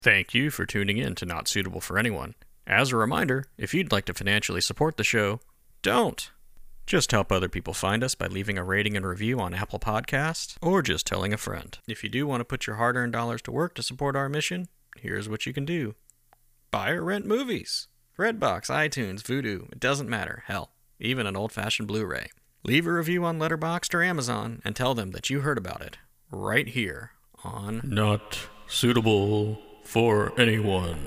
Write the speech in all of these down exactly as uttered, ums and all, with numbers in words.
Thank you for tuning in to Not Suitable for Anyone. As a reminder, if you'd like to financially support the show, don't. Just help other people find us by leaving a rating and review on Apple Podcasts, or just telling a friend. If you do want to put your hard-earned dollars to work to support our mission, here's what you can do. Buy or rent movies. Redbox, iTunes, Vudu, it doesn't matter. Hell, even an old-fashioned Blu-ray. Leave a review on Letterboxd or Amazon and tell them that you heard about it right here on Not Suitable for Anyone.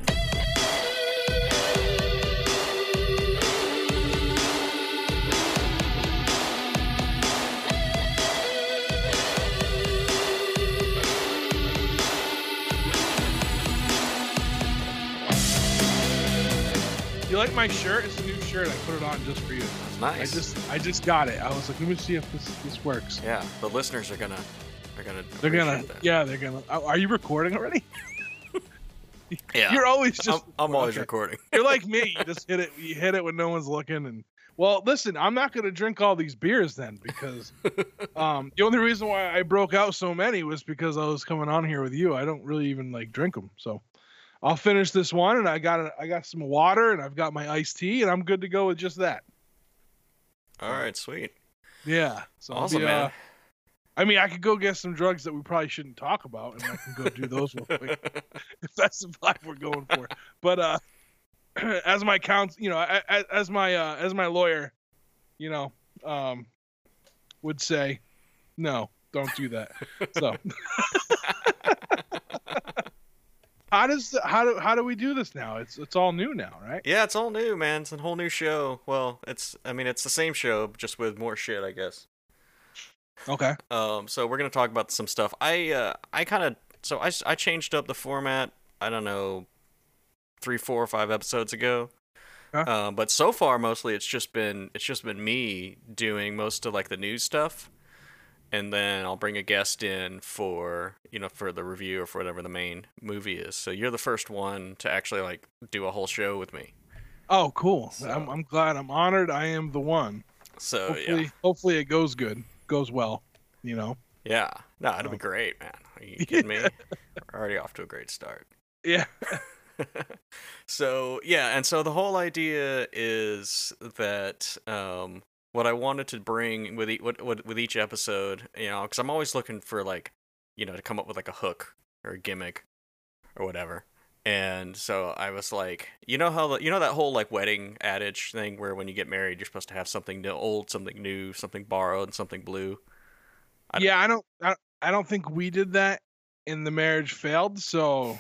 You like my shirt? It's a new shirt. I put it on just for you. That's nice. I just I just got it. I was like, let me see if this this works. Yeah, the listeners are gonna are gonna They're gonna that. yeah, they're gonna. Are you recording already? Yeah, You're always just. I'm, I'm always okay. recording. You're like me. You just hit it. You hit it when no one's looking. And well, listen, I'm not gonna drink all these beers then because um the only reason why I broke out so many was because I was coming on here with you. I don't really even like drink them, so. I'll finish this one, and I got a, I got some water, and I've got my iced tea, and I'm good to go with just that. All right, sweet. Yeah. So awesome, be, man. Uh, I mean, I could go get some drugs that we probably shouldn't talk about, and I can go do those real quick if that's the vibe we're going for. But uh, as my counsel, you know, as, as my uh, as my lawyer, you know, um, would say, no, don't do that. So. How does the, how do how do we do this now? It's it's all new now, right? Yeah, it's all new, man. It's a whole new show. Well, it's I mean, it's the same show, just with more shit, I guess. Okay. Um, so we're gonna talk about some stuff. I uh, I kind of so I I changed up the format. I don't know, three, four, or five episodes ago. Huh? Um, but so far, mostly it's just been it's just been me doing most of like the news stuff. And then I'll bring a guest in for, you know, for the review or for whatever the main movie is. So you're the first one to actually, like, do a whole show with me. Oh, cool. So, I'm I'm glad. I'm honored. I am the one. So, hopefully, yeah. Hopefully it goes good. Goes well, you know? Yeah. No, it'll Oh. be great, man. Are you kidding me? We're already off to a great start. Yeah. So, yeah. And so the whole idea is that... Um, what I wanted to bring with, e- with with each episode, you know, because I'm always looking for, like, you know, to come up with, like, a hook or a gimmick or whatever. And so I was like, you know how, the, you know that whole, like, wedding adage thing where when you get married, you're supposed to have something new, old, something new, something borrowed, something blue? I yeah, I don't, I, I don't think we did that in The Marriage Failed, so...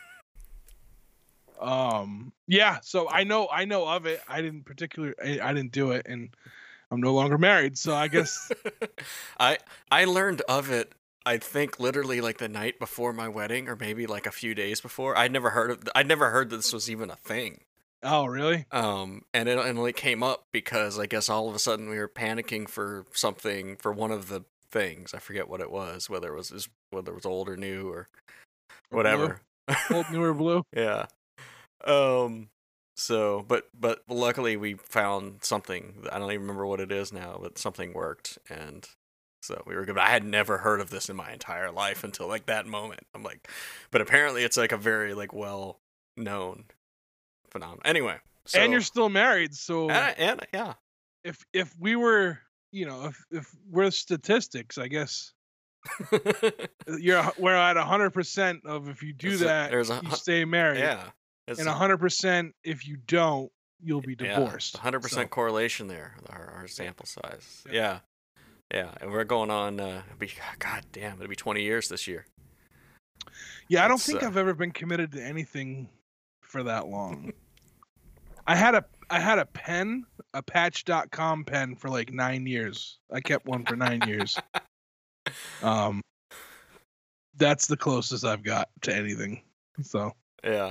um, yeah, so I know, I know of it. I didn't particularly, I, I didn't do it, and... I'm no longer married, so I guess I I learned of it. I think literally like the night before my wedding, or maybe like a few days before. I'd never heard of. I'd never heard that this was even a thing. Oh, really? Um, and it and it came up because I guess all of a sudden we were panicking for something for one of the things. I forget what it was, whether it was whether it was old or new or whatever. Old, new, or blue. Yeah. Um. So, but but luckily we found something. I don't even remember what it is now, but something worked, and so we were good. But I had never heard of this in my entire life until like that moment. I'm like, but apparently it's like a very like well known phenomenon. Anyway, so, and you're still married, so and, and yeah, if if we were, you know, if if we're statistics, I guess you're we're at a hundred percent of if you do there's that, a, there's a, you stay married. Yeah. It's and one hundred percent if you don't, you'll be divorced. Yeah, one hundred percent so. correlation there, our, our sample size. Yeah. yeah. Yeah, and we're going on, uh, be, God damn, it'll be twenty years this year. Yeah, I don't That's, think uh, I've ever been committed to anything for that long. I had a I had a pen, a patch dot com pen for like nine years. I kept one for nine years. Um, That's the closest I've got to anything. So. Yeah.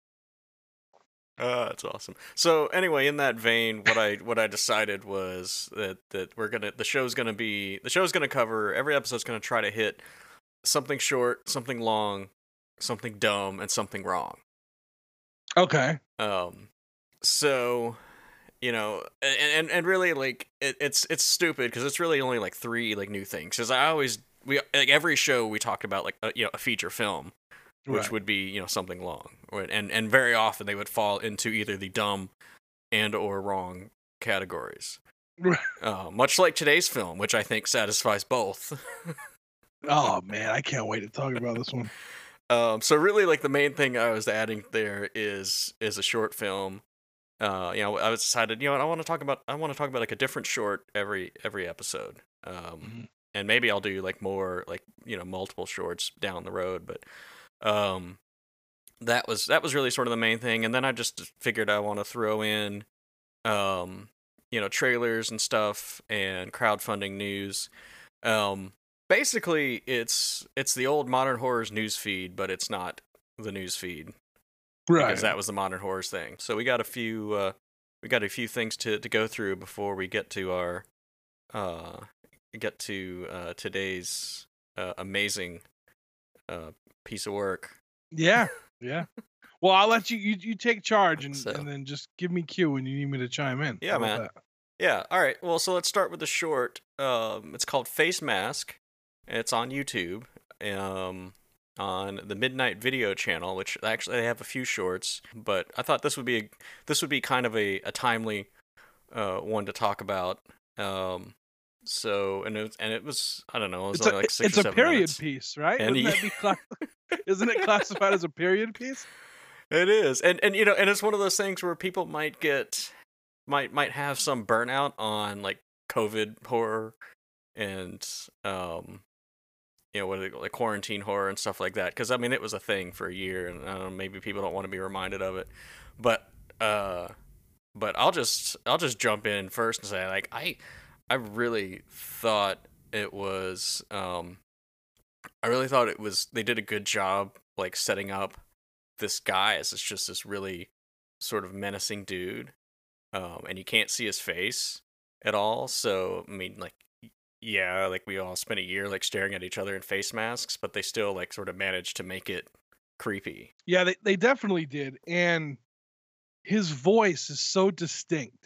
Uh, that's awesome. So anyway, in that vein, what I what I decided was that that we're gonna the show's gonna be the show's gonna cover every episode's gonna try to hit something short, something long, something dumb, and something wrong. Okay. Um. So, you know, and and, and really like it, it's it's stupid because it's really only like three like new things. Because I always we like every show we talked about like a, you know a feature film. which Right. would be, you know, something long. Or, and and very often they would fall into either the dumb and or wrong categories. Right. Uh, much like today's film, which I think satisfies both. Oh man, I can't wait to talk about this one. Um, so really, like the main thing I was adding there is is a short film. Uh, you know, I was decided, you know, what, I want to talk about I want to talk about like a different short every every episode. Um, Mhm. and maybe I'll do like more like, you know, multiple shorts down the road, but um that was that was really sort of the main thing. And then I just figured I want to throw in um you know, trailers and stuff and crowdfunding news. Um basically it's it's the old Modern Horrors news feed, but it's not the news feed Right. because that was the Modern Horrors thing. So we got a few uh we got a few things to to go through before we get to our uh get to uh today's uh, amazing uh piece of work. Yeah. Yeah. Well, I'll let you you, you take charge and, So. and then just give me cue when you need me to chime in. Yeah, How about man. that? Yeah, all right. Well, so let's start with the short. Um, it's called Face Mask. And it's on YouTube. Um, on the Midnight Video channel, which actually they have a few shorts, but I thought this would be a, this would be kind of a, a timely uh one to talk about. Um, so and it was, and it was I don't know, it was It's only a, like six it's or a seven period minutes. piece, right? And Wouldn't he- that be cla- Isn't it classified as a period piece? It is, and and you know, and it's one of those things where people might get might might have some burnout on like COVID horror and um you know what are they, like quarantine horror and stuff like that, because I mean it was a thing for a year, and I don't know, maybe people don't want to be reminded of it, but uh but I'll just I'll just jump in first and say, like, I I really thought it was um I really thought it was they did a good job like setting up this guy as it's just this really sort of menacing dude, um, and you can't see his face at all. So I mean, like, y- yeah, like we all spent a year like staring at each other in face masks, but they still like sort of managed to make it creepy. Yeah, they, they definitely did. And his voice is so distinct.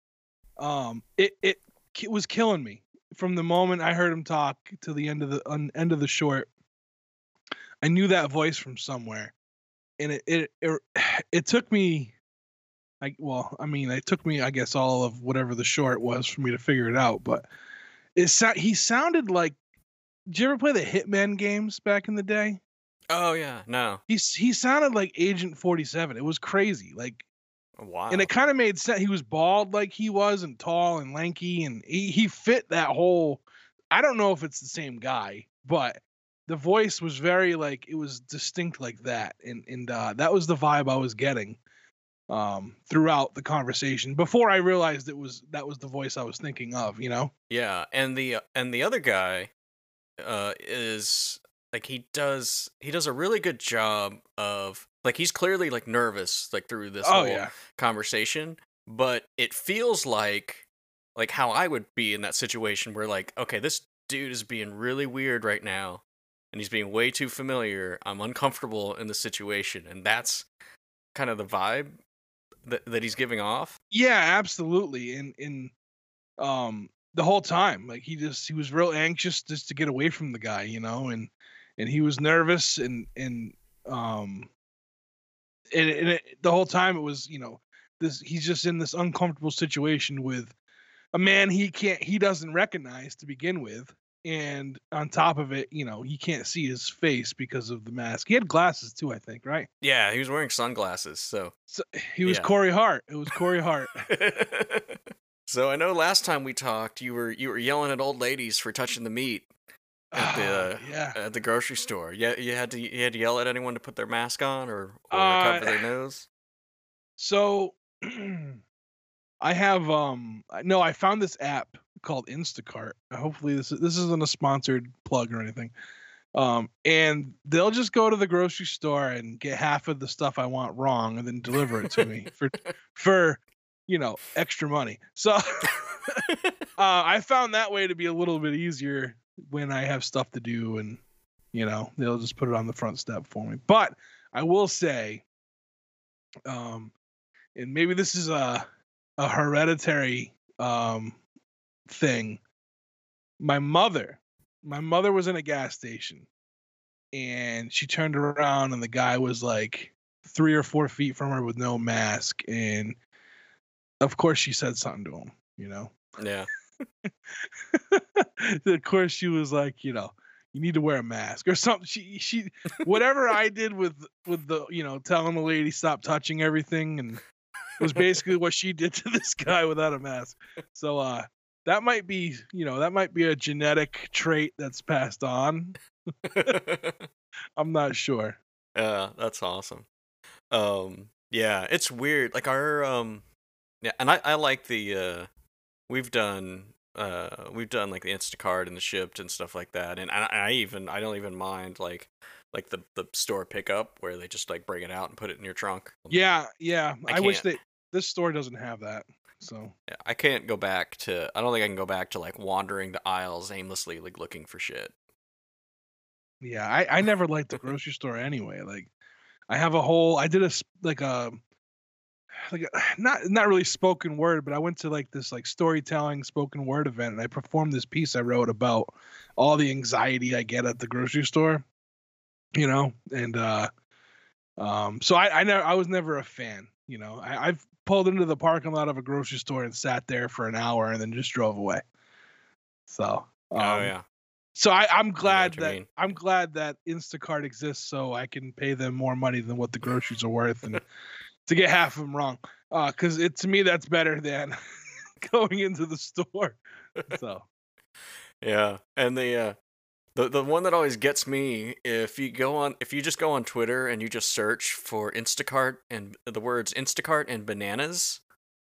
Um, it, it ki- was killing me from the moment I heard him talk to the end of the un, end of the short. I knew that voice from somewhere, and it it it, it took me. I, well, I mean, it took me, I guess, all of whatever the short was for me to figure it out. But it sa- he sounded like. Did you ever play the Hitman games back in the day? Oh yeah, no, He s- he sounded like Agent forty-seven. It was crazy. Like, wow, and it kind of made sense. He was bald like he was, and tall and lanky, and he, he fit that whole. I don't know if it's the same guy, but the voice was very like it was distinct like that, and and uh, that was the vibe I was getting um throughout the conversation before I realized it was that was the voice I was thinking of. You know? yeah, and the and the other guy, uh, is like he does he does a really good job of like he's clearly like nervous like through this Oh whole yeah. conversation, but it feels like like how I would be in that situation where like, okay, this dude is being really weird right now and he's being way too familiar. I'm uncomfortable in the situation, and that's kind of the vibe that that he's giving off. Yeah, absolutely. And and um the whole time, like he just he was real anxious just to get away from the guy, you know, and and he was nervous and and um and, and it, the whole time it was, you know, this he's just in this uncomfortable situation with a man he can't he doesn't recognize to begin with. And on top of it, you know, he can't see his face because of the mask. He had glasses too, I think, right? Yeah, he was wearing sunglasses, so So he was Yeah. Corey Hart. It was Corey Hart. So I know last time we talked, you were you were yelling at old ladies for touching the meat at the Ah, yeah. at the grocery store. Yeah, you had to you had to yell at anyone to put their mask on or, or Uh, cover their nose. So I have um I- no, I found this app called Instacart. Hopefully this is, this isn't a sponsored plug or anything. Um and they'll just go to the grocery store and get half of the stuff I want wrong and then deliver it to me for for you know, extra money. So uh, I found that way to be a little bit easier when I have stuff to do, and you know, they'll just put it on the front step for me. But I will say um and maybe this is a a hereditary um thing. My mother, my mother was in a gas station, and she turned around and the guy was like three or four feet from her with no mask, and of course she said something to him, you know. Yeah. Of course she was like, you know, you need to wear a mask or something. She she whatever I did with with the, you know, telling the lady stop touching everything, and was basically what she did to this guy without a mask. So uh that might be, you know, that might be a genetic trait that's passed on. I'm not sure. Yeah, that's awesome. Um, yeah, it's weird. Like our um, yeah, and I I like the uh, we've done uh we've done like the Instacart and the Shipt and stuff like that, and I, I even I don't even mind like like the the store pickup where they just like bring it out and put it in your trunk. Yeah, yeah. I I, wish can't. that this store doesn't have that. So Yeah, I can't go back to. I don't think I can go back to like wandering the aisles aimlessly, like looking for shit. yeah, I I never liked the grocery store anyway. Like I have a whole I did a s- like a like a, not not really spoken word, but I went to like this like storytelling spoken word event, and I performed this piece I wrote about all the anxiety I get at the grocery store, you know, and uh um so I I never I was never a fan, you know. I, I've pulled into the parking lot of a grocery store and sat there for an hour and then just drove away. So Oh um yeah, so I, I'm I know glad what you that mean. I'm glad that Instacart exists so I can pay them more money than what the groceries are worth, and to get half of them wrong, because it to me that's better than going into the store. So Yeah, and the uh, the the one that always gets me, if you go on if you just go on Twitter and you just search for Instacart and the words Instacart and bananas,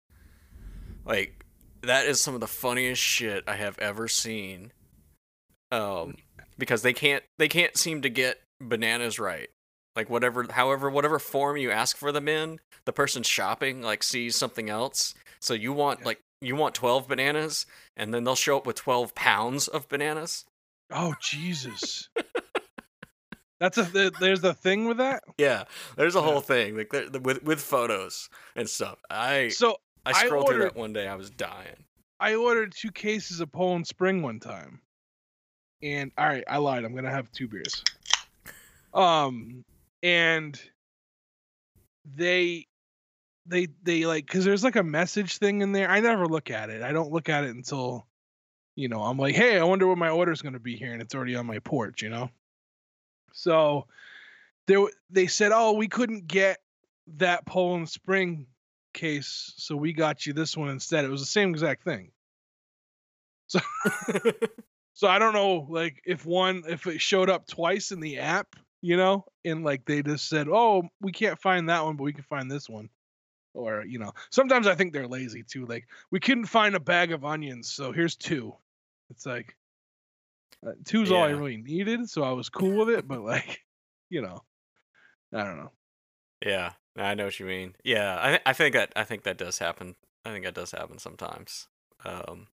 like that is some of the funniest shit I have ever seen. Um, because they can't they can't seem to get bananas right. Like whatever, however, whatever form you ask for them in, the person shopping like sees something else. So you want yeah. like you want twelve bananas, and then they'll show up with twelve pounds of bananas. Oh Jesus, that's a th- there's a thing with that. Yeah, there's a Yeah. whole thing like there- with with photos and stuff. I So I I scrolled through ordered that one day. I was dying. I ordered two cases of Poland Spring one time, and all right, I lied. I'm gonna have two beers. Um, and they they they like because there's like a message thing in there. I never look at it. I don't look at it until, you know, I'm like, hey, I wonder what my order's gonna be here, and it's already on my porch, you know. So they w- they said, oh, we couldn't get that Poland Spring case, so we got you this one instead. It was the same exact thing. So so I don't know, like if one if it showed up twice in the app, you know, and like they just said, oh, we can't find that one, but we can find this one. Or, you know, sometimes I think they're lazy too. Like, we couldn't find a bag of onions, so here's two. It's like uh, two's all I Yeah, really needed, so I was cool with it. But like, you know, I don't know. yeah, I know what you mean. Yeah, I th- I think that I think that does happen. I think that does happen sometimes. Um,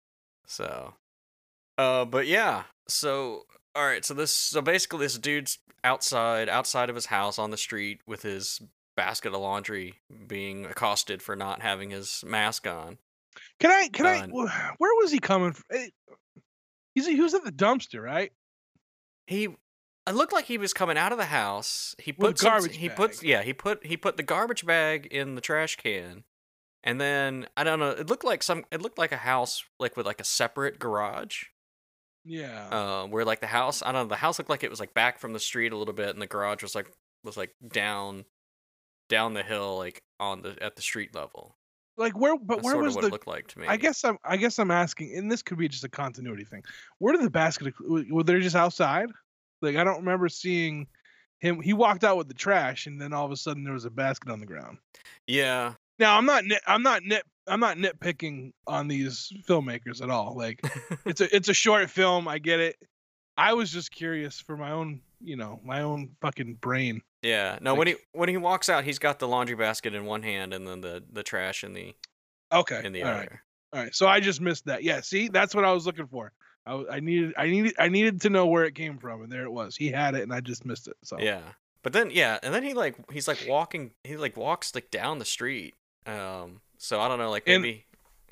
so Uh, but yeah. So all right. So this. So basically, this dude's outside, outside of his house on the street with his basket of laundry, being accosted for not having his mask on. Can I? Can I? Uh, wh- Where was he coming from? Eh, He's he was at the dumpster, right? he. It looked like he was coming out of the house. He With a put some. garbage He bag. puts. Yeah. He put. He put the garbage bag in the trash can, and then I don't know. It looked like some. It looked like a house, like with like a separate garage. Yeah. Uh, where like the house, I don't know, the house looked like it was like back from the street a little bit, and the garage was like was like down down the hill, like on the at the street level. Like where? But That's where sort of was what it the? looked like to I me. guess I'm. I guess I'm asking, and this could be just a continuity thing. Where did the basket? w- Were they just outside? Like I don't remember seeing him. He walked out with the trash, and then all of a sudden there was a basket on the ground. Yeah, Now I'm not nit, I'm not nit I'm not nitpicking on these filmmakers at all. Like it's a it's a short film. I get it. I was just curious for my own, you know, my own fucking brain. yeah. No, when he Like when he walks out, he's got the laundry basket in one hand and then the the trash in the okay, in the all right, other. all right. So I just missed that. Yeah, see, that's what I was looking for. I, w- I needed I needed I needed to know where it came from, and there it was. He had it, and I just missed it. So Yeah, but then yeah, and then he like he's like walking, he like walks like down the street. Um, so I don't know, like and maybe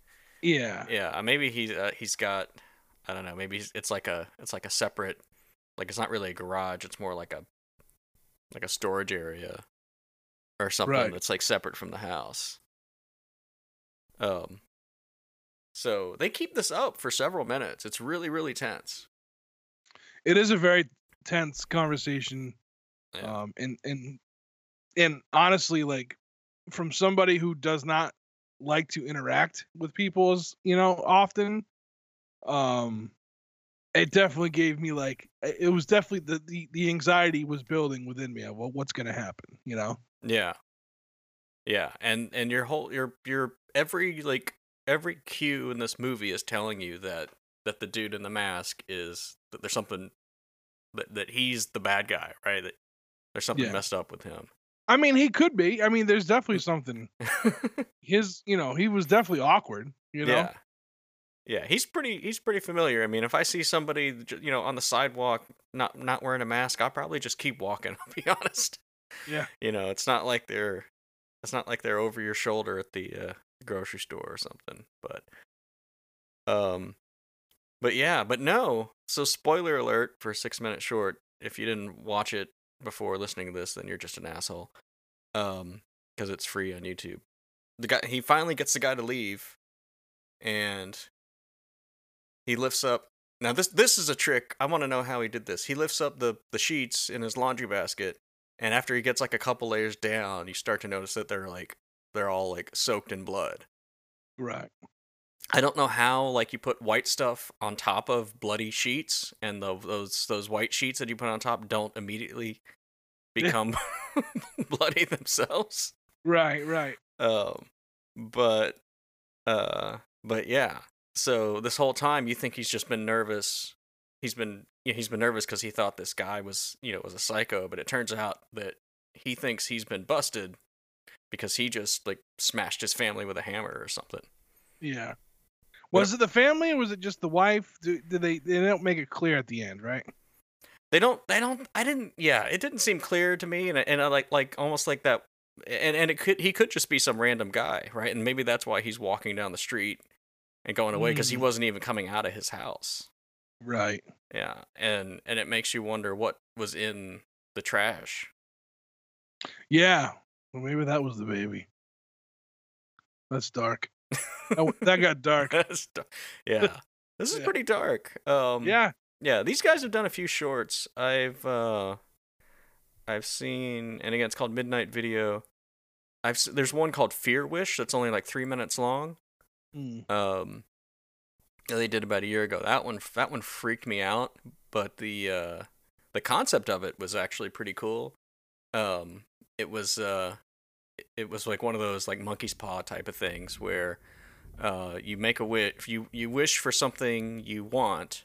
yeah, yeah, uh, maybe he's uh, he's got I don't know, maybe he's, it's like a it's like a separate Like it's not really a garage; it's more like a like a storage area or something Right. that's like separate from the house. Um. So they keep this up for several minutes. It's really really tense. It is a very tense conversation. Yeah. Um, and and and honestly, like from somebody who does not like to interact with people as you know often, um, it definitely gave me like it was definitely the the, the anxiety was building within me of well, what's gonna happen, you know? Yeah. Yeah, and and your whole your your every like every cue in this movie is telling you that that the dude in the mask is that there's something that that he's the bad guy, right? That there's something Yeah. messed up with him. I mean, he could be. I mean, there's definitely something. His, you know, he was definitely awkward. You know. Yeah. Yeah, he's pretty he's pretty familiar. I mean, if I see somebody j- you know on the sidewalk not not wearing a mask, I'll probably just keep walking, I'll be honest. Yeah. You know, it's not like they're it's not like they're over your shoulder at the uh, grocery store or something, but um but yeah, but no. So spoiler alert for six minute short. If you didn't watch it before listening to this, then you're just an asshole. Um, because it's free on YouTube. The guy he finally gets the guy to leave, and he lifts up. Now this this is a trick. I want to know how he did this. He lifts up the the sheets in his laundry basket, and after he gets like a couple layers down, you start to notice that they're like they're all like soaked in blood. Right. I don't know how like you put white stuff on top of bloody sheets, and the, those those white sheets that you put on top don't immediately become bloody themselves. Right. Right. Um, but uh, but yeah. So this whole time you think he's just been nervous. He's been you know, he's been nervous because he thought this guy was you know was a psycho, but it turns out that he thinks he's been busted because he just like smashed his family with a hammer or something. Yeah. Was it the family or was it just the wife? Do, did they? They don't make it clear at the end, right? They don't. They don't. I didn't. Yeah, it didn't seem clear to me, and and I like like almost like that. And and it could he could just be some random guy, right? And maybe that's why he's walking down the street and going away because he Mm. wasn't even coming out of his house. Right. Yeah, and and it makes you wonder what was in the trash. Yeah. Well, maybe that was the baby. That's dark. That, that got dark. That's dar- yeah, this is Yeah. pretty dark. Um, Yeah. yeah, these guys have done a few shorts. I've uh, I've seen, and again, it's called Midnight Video. I've s- there's one called Fear Wish that's only like three minutes long. Mm. Um, that they did about a year ago. That one that one freaked me out, but the uh, the concept of it was actually pretty cool. Um, it was uh, it- it was like one of those like monkey's paw type of things where uh, you make a wish, you you wish for something you want,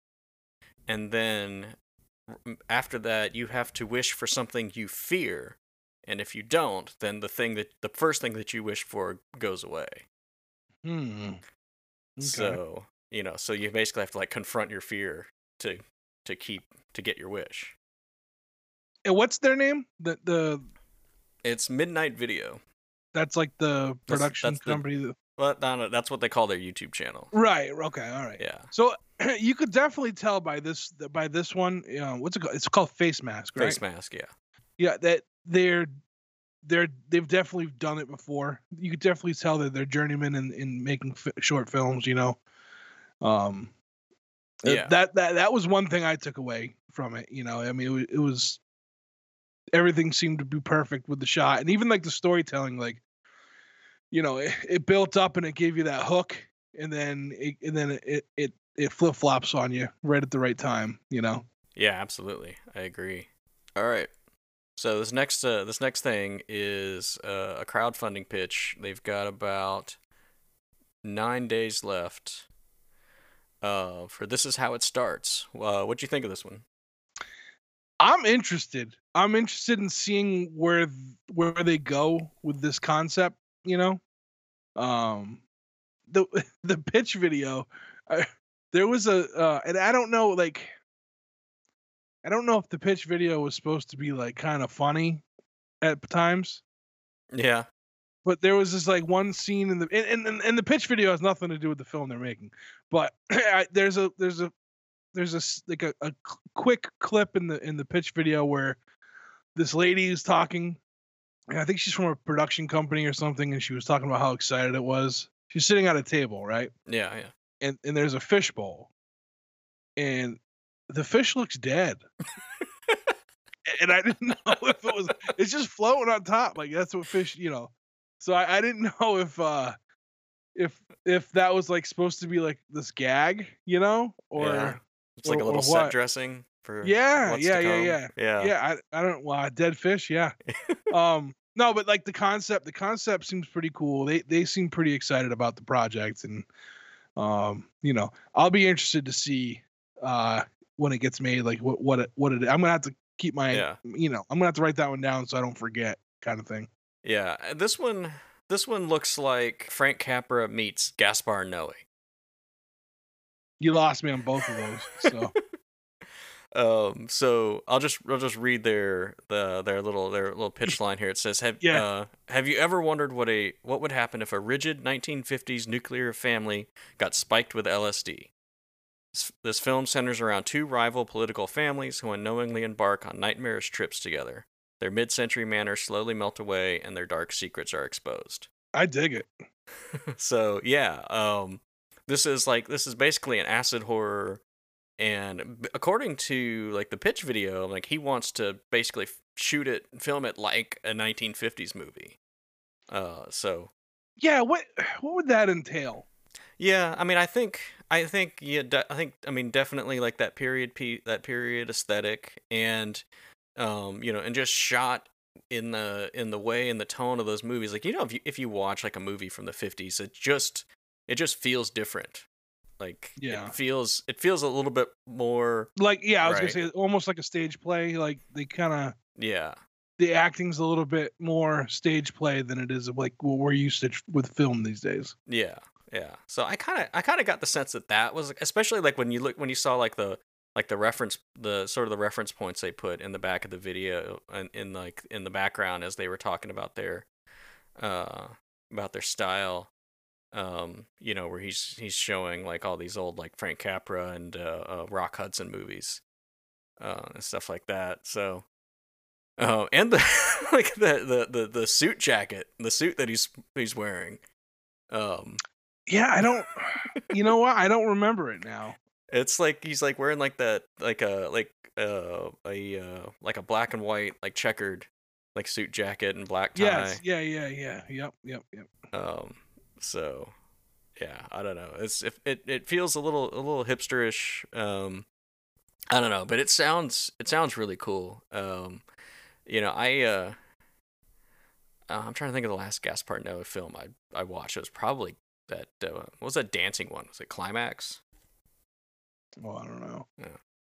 and then r- after that you have to wish for something you fear, and if you don't, then the thing that the first thing that you wish for goes away. Hmm. Okay. So, you know, so you basically have to like confront your fear to to keep to get your wish. And what's their name? The the It's Midnight Video. that's like the That's- production that's the- company. That, Well, no, no, that's what they call their YouTube channel. right. Okay. All right. Yeah. So you could definitely tell by this by this one. You know, what's it called? It's called Face Mask, right? Face mask, yeah. Yeah. That they're they're they've definitely done it before. You could definitely tell that they're journeymen in in making fi- short films. You know. Um. uh, Yeah. That that that was one thing I took away from it. You know. I mean, it, wa- it was everything seemed to be perfect with the shot, and even like the storytelling, like. You know, it, it built up and it gave you that hook, and then it, and then it it it flip flops on you right at the right time. You know. Yeah, absolutely. I agree. All right. So this next uh, this next thing is uh, a crowdfunding pitch. They've got about nine days left. Uh, for This Is How It Starts. Uh, what do you think of this one? I'm interested. I'm interested in seeing where th- where they go with this concept. You know, um, the the pitch video. I, there was a, uh, and I don't know, like, I don't know if the pitch video was supposed to be like kind of funny at times, Yeah. but there was this like one scene in the and and, and the pitch video has nothing to do with the film they're making, but I, there's a there's a there's a s- like a, a c- quick clip in the in the pitch video where this lady is talking, and I think she's from a production company or something, and she was talking about how excited it was. She's sitting at a table, right? Yeah, yeah. And and there's a fish bowl, and the fish looks dead. And I didn't know if it was it's just floating on top, like that's what fish, you know. So I, I didn't know if uh if if that was like supposed to be like this gag, you know, or Yeah. It's or, like a little or set what. dressing for Yeah, what's yeah, to yeah, come. yeah, Yeah. yeah. I I don't well, dead fish, yeah. Um, no, but like the concept, the concept seems pretty cool. They they seem pretty excited about the project, and um, you know, I'll be interested to see uh when it gets made, like what what it what it. I'm gonna have to keep my, Yeah. you know, I'm gonna have to write that one down so I don't forget, kind of thing. Yeah. uh, This one this one looks like Frank Capra meets Gaspar Noé. You lost me on both of those, so Um, so I'll just I'll just read their the their little their little pitch line here. It says, "Have yeah, uh have you ever wondered what a what would happen if a rigid nineteen fifties nuclear family got spiked with L S D? This, this film centers around two rival political families who unknowingly embark on nightmarish trips together. Their mid-century manners slowly melt away, and their dark secrets are exposed." I dig it. So yeah, um, this is like this is basically an acid horror. And b- according to like the pitch video, like he wants to basically f- shoot it, film it like a nineteen fifties movie. Uh, so Yeah, what what would that entail? yeah, I mean, I think, I think, yeah, de- I think, I mean, definitely like that period, pe- that period aesthetic, and um, you know, and just shot in the in the way and the tone of those movies. Like you know, if you if you watch like a movie from the fifties, it just it just feels different. Like Yeah. it feels it feels a little bit more Like, yeah, I was right. gonna say almost like a stage play. Like they kind of Yeah. the acting's a little bit more stage play than it is of like what we're used to tr- with film these days. Yeah, yeah. So I kind of, I kind of got the sense that that was, especially like when you look, when you saw like the, like the reference, the sort of the reference points they put in the back of the video and in like in the background as they were talking about their, uh, about their style. Um, you know, where he's he's showing like all these old like Frank Capra and uh, uh Rock Hudson movies, uh, and stuff like that. So. Oh, and the like the, the, the, the suit jacket, the suit that he's he's wearing. Um, Yeah, I don't. You know what? I don't remember it now. it's like he's like wearing like that like a like uh a uh like a black and white like checkered like suit jacket and black tie. Yes. Yeah. Yeah. Yeah. Yep. Yep. Yep. Um, so yeah, I don't know. It's if it it feels a little a little hipsterish. Um, I don't know, but it sounds it sounds really cool. Um, you know, I uh. Uh, I'm trying to think of the last Gaspar Noé film I I watched. It was probably that. Uh, what was that dancing one? Was it Climax? Well, I don't know. Yeah.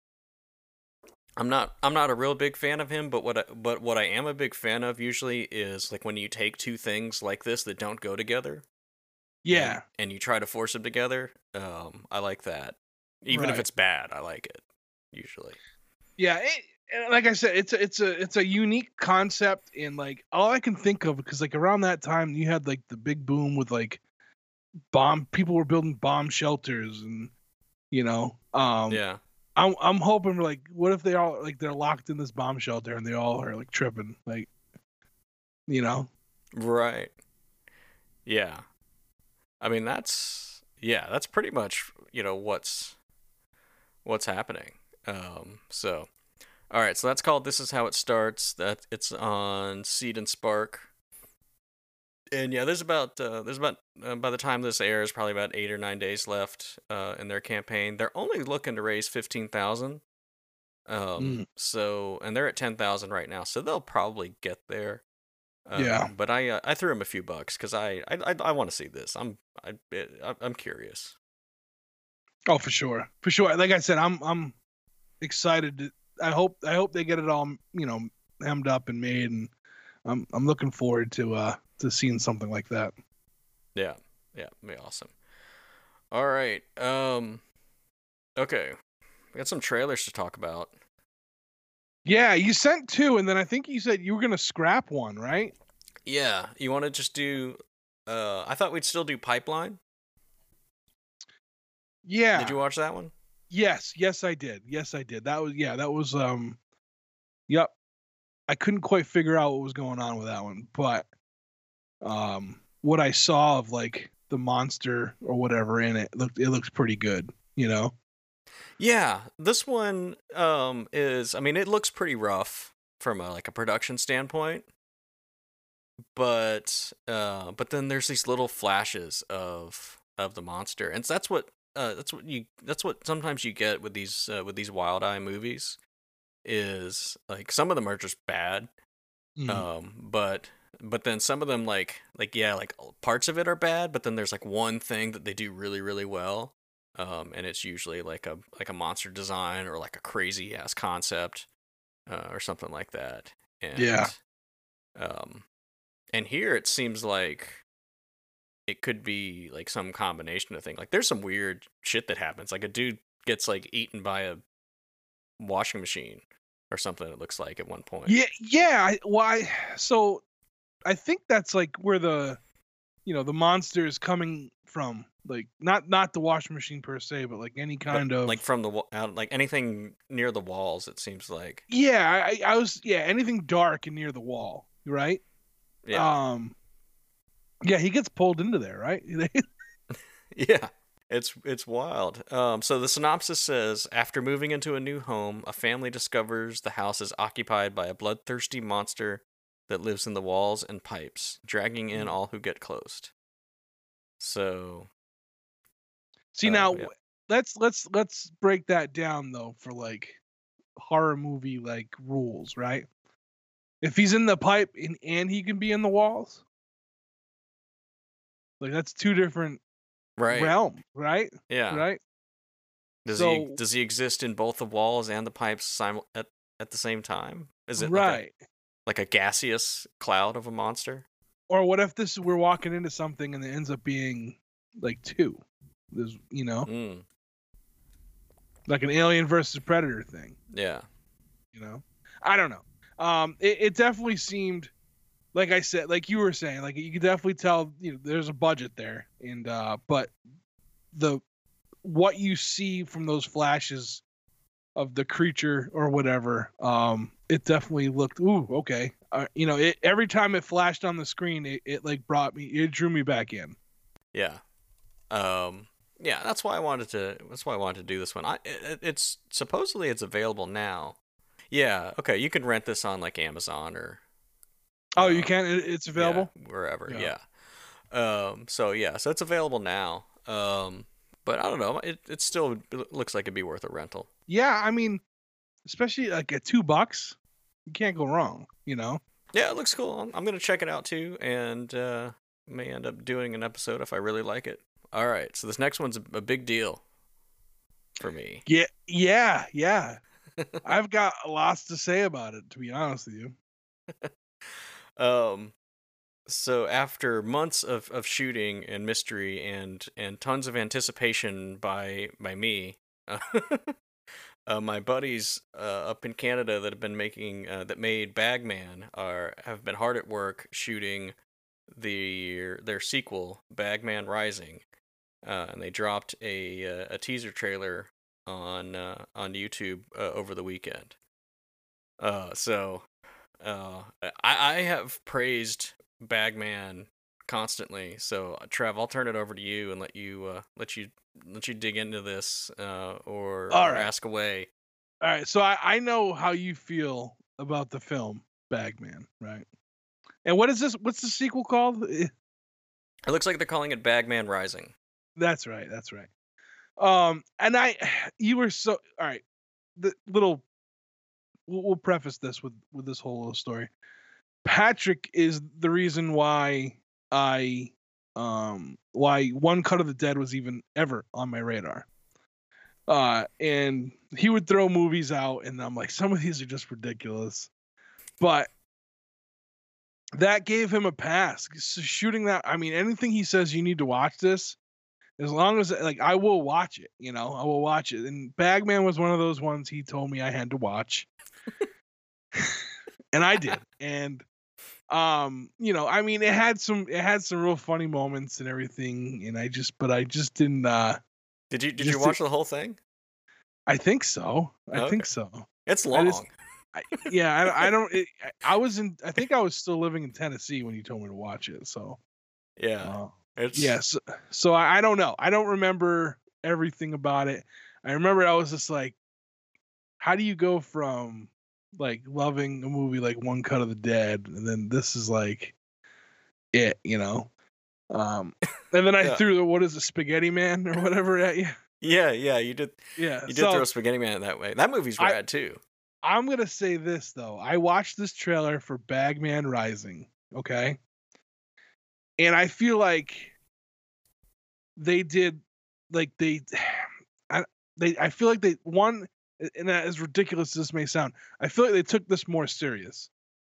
I'm not. I'm not a real big fan of him, but what I, but what I am a big fan of usually is like when you take two things like this that don't go together. Yeah. And, and you try to force them together. Um, I like that. Even if Right. it's bad, I like it. Usually. Yeah. It, and like I said, it's a it's a it's a unique concept, and like all I can think of, because like around that time you had like the big boom with like bomb people were building bomb shelters, and you know, um, Yeah. I'm I'm hoping for like, what if they all like they're locked in this bomb shelter and they all are like tripping, like, you know? Right. Yeah. I mean that's yeah, that's pretty much, you know, what's what's happening. Um so all right, so that's called This Is How It Starts. That it's on Seed and Spark. And yeah, there's about uh, there's about uh, by the time this airs, probably about eight or nine days left uh, in their campaign. They're only looking to raise fifteen thousand. Um, Mm. so and they're at ten thousand right now, so they'll probably get there. Um, Yeah. But I uh, I threw them a few bucks because I I I, I want to see this. I'm I I- I'm curious. Oh, for sure, for sure. Like I said, I'm I'm excited. To, I hope I hope they get it all, you know, hemmed up and made, and I'm I'm looking forward to uh to seeing something like that. Yeah, yeah, it'd be awesome. All right. Um. Okay, we got some trailers to talk about. Yeah, you sent two, and then I think you said you were gonna scrap one, right? Yeah, you want to just do? Uh, I thought we'd still do Pipeline. Yeah. Did you watch that one? Yes, yes, I did. Yes, I did. That was yeah, that was um. Yep. I couldn't quite figure out what was going on with that one, but um, what I saw of like the monster or whatever in it looked it looks pretty good. You know. Yeah, this one um is I mean it looks pretty rough from a like a production standpoint, but uh but then there's these little flashes of of the monster. And so that's what uh that's what you that's what sometimes you get with these uh, with these Wild Eye movies is like some of them are just bad. Mm. Um but but then some of them like like yeah, like parts of it are bad, but then there's like one thing that they do really really well. Um, and it's usually like a like a monster design or like a crazy ass concept, uh, or something like that. And Yeah. um, and here it seems like it could be like some combination of things. Like there's some weird shit that happens. Like a dude gets like eaten by a washing machine or something. It looks like at one point. Yeah. Yeah. I, why? So I think that's like where the, you know, the monster is coming from. Like not not the washing machine per se, but like any kind But, of like from the wa- out, like anything near the walls. It seems like yeah. I, I was yeah anything dark and near the wall, right? yeah. Um. Yeah, he gets pulled into there, right? Yeah, it's it's wild. Um, so the synopsis says, after moving into a new home, a family discovers the house is occupied by a bloodthirsty monster that lives in the walls and pipes, dragging in all who get close. So, See uh, now, yeah. let's let's let's break that down though for like horror movie like rules, right? If he's in the pipe and, and he can be in the walls, like that's two different Right. realms, right? Yeah. Right. Does so he does he exist in both the walls and the pipes simul- at at the same time? Is it like a right. like a gaseous cloud of a monster? Or what if this we're walking into something and it ends up being like two? There's you know Mm, like an Alien versus Predator thing. yeah. You know, I don't know. Um, it, it definitely seemed, like I said, like you were saying, like you could definitely tell, you know, there's a budget there, and uh, but the what you see from those flashes of the creature or whatever, um, it definitely looked, ooh, okay. Uh, you know, it every time it flashed on the screen, it, it like brought me, it drew me back in. Yeah. Um, yeah, that's why I wanted to. That's why I wanted to do this one. I it, it's supposedly it's available now. Yeah. Okay. You can rent this on like Amazon or. Oh, you Uh, can? It, it's available? Yeah, wherever. Yeah. Yeah. Um. So yeah. So it's available now. Um. But I don't know. It it still it looks like it'd be worth a rental. Yeah, I mean, especially like at two bucks, you can't go wrong, you know? Yeah, it looks cool. I'm, I'm gonna check it out too, and uh, may end up doing an episode if I really like it. All right. So this next one's a, a big deal for me. Yeah, yeah, yeah. I've got lots to say about it, to be honest with you. Um, so after months of, of shooting and mystery and and tons of anticipation by by me, uh, uh, my buddies uh, up in Canada that have been making uh, that made Bagman are have been hard at work shooting the their sequel Bagman Rising, uh, and they dropped a uh, a teaser trailer on uh, on YouTube uh, over the weekend. Uh, so uh, I I have praised Bagman constantly. So Trev, I'll turn it over to you and let you uh, let you let you dig into this uh, or, All or right. ask away. All right, so I, I know how you feel about the film Bagman, right? And what is this? What's the sequel called? Eh, It looks like they're calling it Bagman Rising. That's right. That's right. Um, and I, you were so all right. The little, we'll, we'll preface this with with this whole little story. Patrick is the reason why I, um, why One Cut of the Dead was even ever on my radar. Uh, and he would throw movies out, and I'm like, some of these are just ridiculous. But that gave him a pass. So shooting that, I mean, anything he says, you need to watch this. As long as like I will watch it, you know, I will watch it. And Bagman was one of those ones he told me I had to watch, and I did. And um, you know, I mean, it had some, it had some real funny moments and everything. And I just, but I just didn't. uh Did you did just you watch the whole thing? I think so. I Okay. think so. It's I long. just, I, yeah, I, I don't. It, I was in. I think I was still living in Tennessee when you told me to watch it. So, yeah. uh, It's yes. So I, I don't know. I don't remember everything about it. I remember I was just like, how do you go from like loving a movie like One Cut of the Dead, and then this is like it, you know? Um, and then I Yeah. threw the what is it, Spaghetti Man or whatever at you. Yeah, yeah, you did Yeah. you did So throw Spaghetti Man that way. That movie's I rad too. I'm gonna say this though. I watched this trailer for Bagman Rising, okay? And I feel like they did like they I they I feel like they one and as ridiculous as this may sound, I feel like they took this more serious.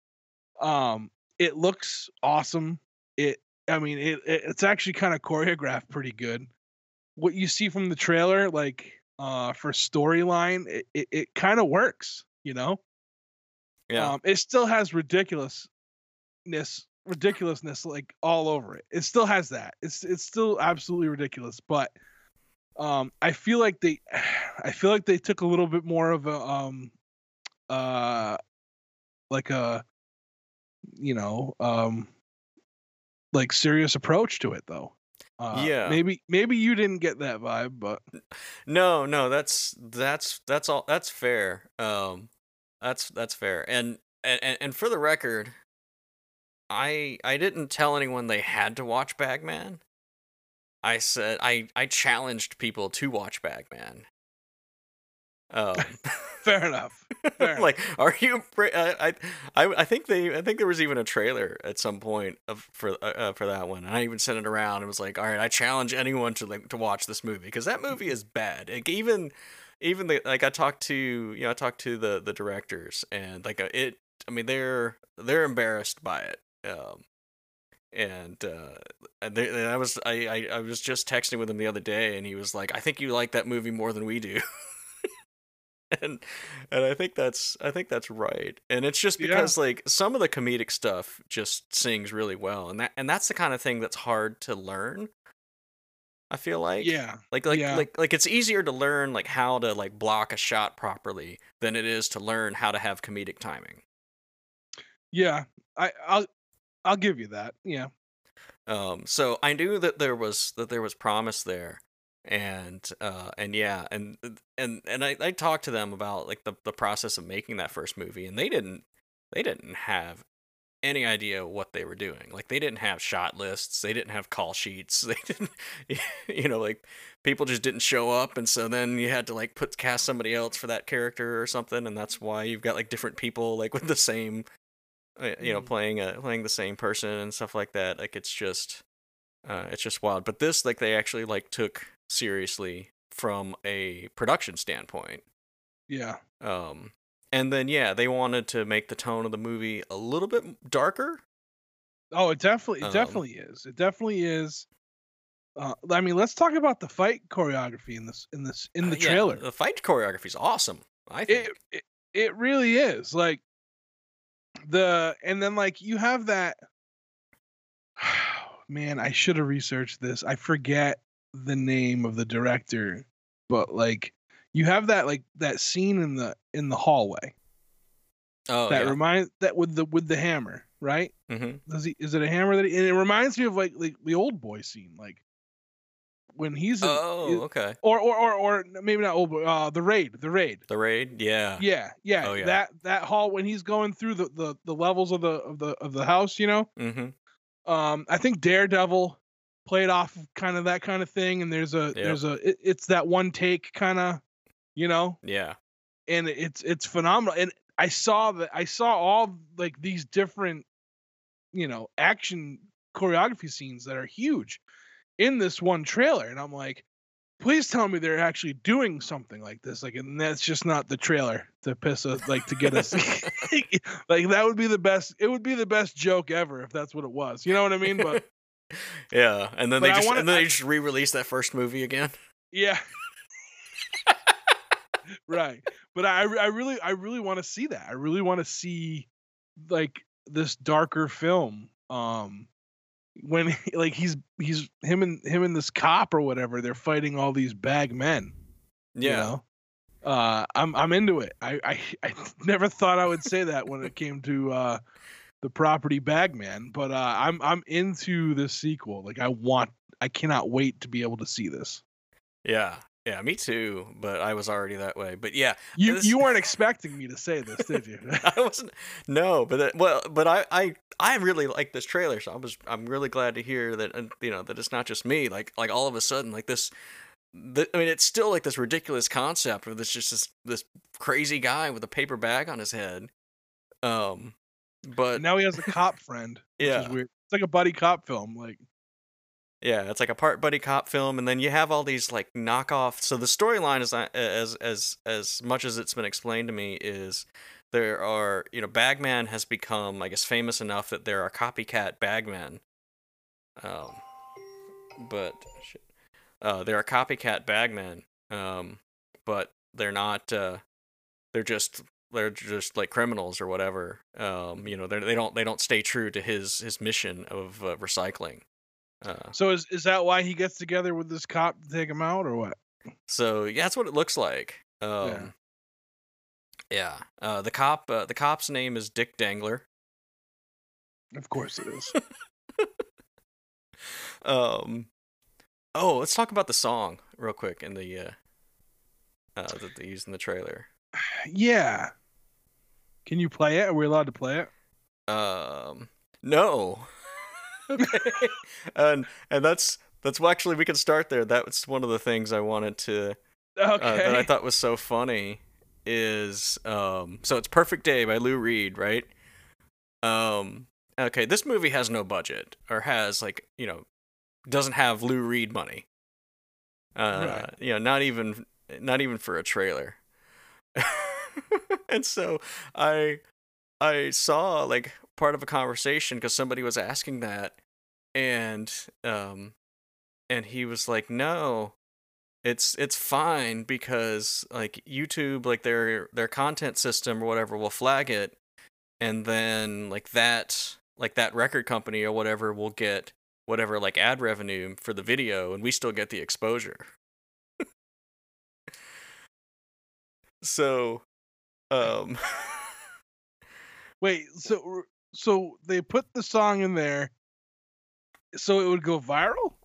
Um it looks awesome. It I mean it, it it's actually kind of choreographed pretty good. What you see from the trailer, like uh for storyline, it, it, it kind of works, you know? Yeah. Um it still has ridiculousness ridiculousness like all over it. It still has that. It's it's still absolutely ridiculous, but um I feel like they I feel like they took a little bit more of a um uh like a you know um like serious approach to it though. Uh Yeah. maybe maybe you didn't get that vibe, but No, no, that's that's that's all that's fair. Um that's that's fair. And and and for the record, I I didn't tell anyone they had to watch Bagman. I said I I challenged people to watch Bagman. Um fair enough. Fair like, are you? Bra- I, I, I think they. I think there was even a trailer at some point of for uh, uh, for that one, and I even sent it around. And was like, all right, I challenge anyone to like to watch this movie because that movie is bad. Like, even, even the like I talked to you know I talked to the the directors and like uh, it. I mean, they're they're embarrassed by it. Um, and uh, and, they, and I was I, I I was just texting with him the other day, and he was like, I think you like that movie more than we do. and and I think that's I think that's right. And it's just because yeah. like some of the comedic stuff just sings really well, and that and that's the kind of thing that's hard to learn. I feel like yeah, like like yeah. like like it's easier to learn like how to like block a shot properly than it is to learn how to have comedic timing. Yeah, I I'll I'll give you that. Yeah. Um. So I knew that there was that there was promise there. And uh and yeah and and and I, I talked to them about like the, the process of making that first movie, and they didn't they didn't have any idea what they were doing. Like they didn't have shot lists, they didn't have call sheets, they didn't you know like people just didn't show up, and so then you had to like put cast somebody else for that character or something, and that's why you've got like different people like with the same you know playing a playing the same person and stuff like that. Like it's just uh it's just wild. But this like they actually like took seriously from a production standpoint. Yeah. Um and then yeah, they wanted to make the tone of the movie a little bit darker. Oh, it definitely it um, definitely is. It definitely is. Uh I mean, let's talk about the fight choreography in this in this in the uh, yeah, trailer. The fight choreography is awesome, I think. It, it it really is. Like the and then like you have that man, I should have researched this. I forget the name of the director, but like you have that like that scene in the in the hallway. Oh, that yeah. reminds that with the with the hammer, right? Mm-hmm. Does he? Is it a hammer that? He, and it reminds me of like like the Old Boy scene, like when he's in, oh okay, or or or or maybe not Old Boy. Uh, the raid, the raid, the raid, yeah, yeah, yeah. oh, yeah. That that hall when he's going through the the the levels of the of the of the house, you know. Mm-hmm. Um, I think Daredevil played off of kind of that kind of thing, and there's a yep. there's a it, it's that one take kind of, you know. Yeah. And it's it's phenomenal, and I saw that I saw all like these different, you know, action choreography scenes that are huge in this one trailer, and I'm like, please tell me they're actually doing something like this, like, and that's just not the trailer to piss us, like to get us, like that would be the best. It would be the best joke ever if that's what it was. You know what I mean? But yeah, and then they just wanna, and then I, they just re-release that first movie again. Yeah. Right, but I, I really, I really want to see that. I really want to see, like, this darker film. Um, when like he's he's him and him and this cop or whatever, they're fighting all these bag men. Yeah, you know? uh, I'm I'm into it. I, I I never thought I would say that when it came to uh, the property Bagman, but uh, I'm I'm into this sequel. Like I want, I cannot wait to be able to see this. Yeah, yeah, me too. But I was already that way. But yeah, You this you weren't expecting me to say this, did you? I wasn't. No, but that, well, but I I I really like this trailer. So I was I'm really glad to hear that uh, you know that it's not just me. Like like all of a sudden like this. The, I mean, it's still like this ridiculous concept of this just this this crazy guy with a paper bag on his head. Um, but And now he has a cop friend, which is yeah. weird. It's like a buddy cop film. Like Yeah, it's like a part buddy cop film, and then you have all these like knockoff. So the storyline is not- as as as much as it's been explained to me is there are you know Bagman has become I guess famous enough that there are copycat Bagmen. Um, but shit. Uh, there are copycat Bagmen. Um, but they're not. Uh, they're just they're just like criminals or whatever. Um, you know they they don't they don't stay true to his his mission of uh, recycling. Uh, so is is that why he gets together with this cop to take him out or what? So yeah, that's what it looks like. Um, yeah. yeah. Uh, the cop. Uh, the cop's name is Dick Dangler. Of course it is. um. Oh, let's talk about the song real quick in the uh, uh that they used in the trailer. Yeah. Can you play it? Are we allowed to play it? Um. No. Okay. and and that's that's well, actually we can start there. That's one of the things I wanted to. Okay. Uh, that I thought was so funny is um so it's Perfect Day by Lou Reed, right? Um okay, this movie has no budget or has like, you know, doesn't have Lou Reed money. Uh Right. you know, not even not even for a trailer. And so I I saw like part of a conversation cuz somebody was asking that and um and he was like, "No, It's it's fine because like YouTube like their their content system or whatever will flag it and then like that like that record company or whatever will get whatever like ad revenue for the video and we still get the exposure." So um Wait, so so they put the song in there so it would go viral?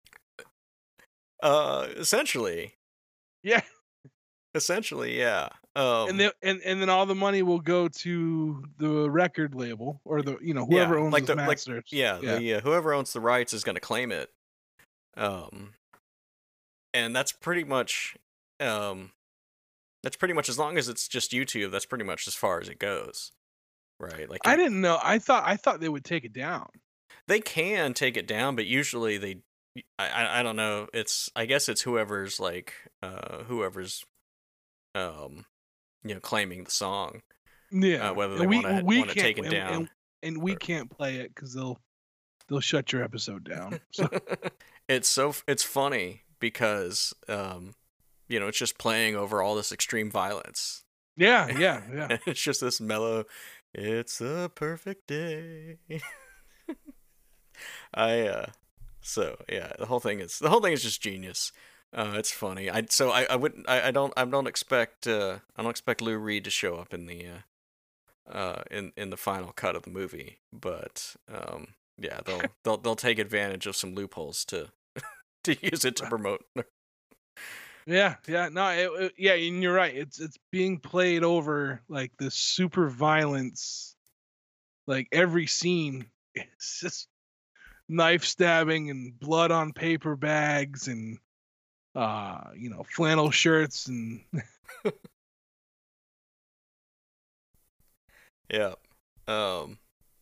uh essentially Yeah. essentially yeah. Um And then and, and then all the money will go to the record label or the you know whoever yeah, owns like the the like masters. yeah, Yeah. the uh, whoever owns the rights is going to claim it. Um and that's pretty much um that's pretty much as long as it's just YouTube, that's pretty much as far as it goes. Right? Like I if, didn't know. I thought I thought they would take it down. they can take it down, but usually they I, I I don't know. It's I guess it's whoever's like uh whoever's um you know claiming the song Yeah. uh, whether they And we want to we want it can't taken and, down. and, and we or- can't play it cuz they'll they'll shut your episode down. So It's so it's funny because um you know it's just playing over all this extreme violence. yeah, yeah, yeah. And it's just this mellow. It's a perfect day. I uh so yeah, the whole thing is the whole thing is just genius. Uh it's funny. I so I I wouldn't I, I don't I don't expect uh I don't expect Lou Reed to show up in the uh uh in in the final cut of the movie, but um yeah, they'll they'll they'll take advantage of some loopholes to to use it to promote. Yeah, yeah, no, it, it- yeah, and you're right. It's it's being played over like this super violence, like every scene. It's just knife stabbing and blood on paper bags and uh, you know, flannel shirts and Yeah. Um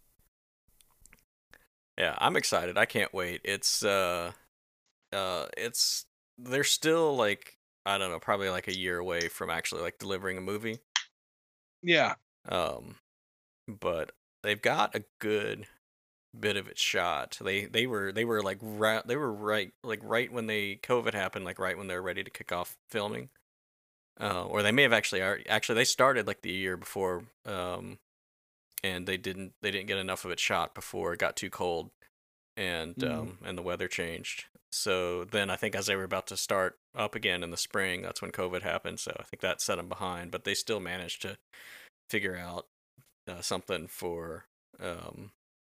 Yeah, I'm excited. I can't wait. It's uh uh it's they're still like I don't know, probably like a year away from actually like delivering a movie. yeah, Um but they've got a good bit of it shot. They they were they were like right they were right like right when they COVID happened, like right when they were ready to kick off filming. Uh or they may have actually already, actually they started like the year before um and they didn't they didn't get enough of it shot before it got too cold. and Mm. um, and the weather changed. So then I think as they were about to start up again in the spring, that's when COVID happened. So I think that set them behind, but they still managed to figure out uh, something for um,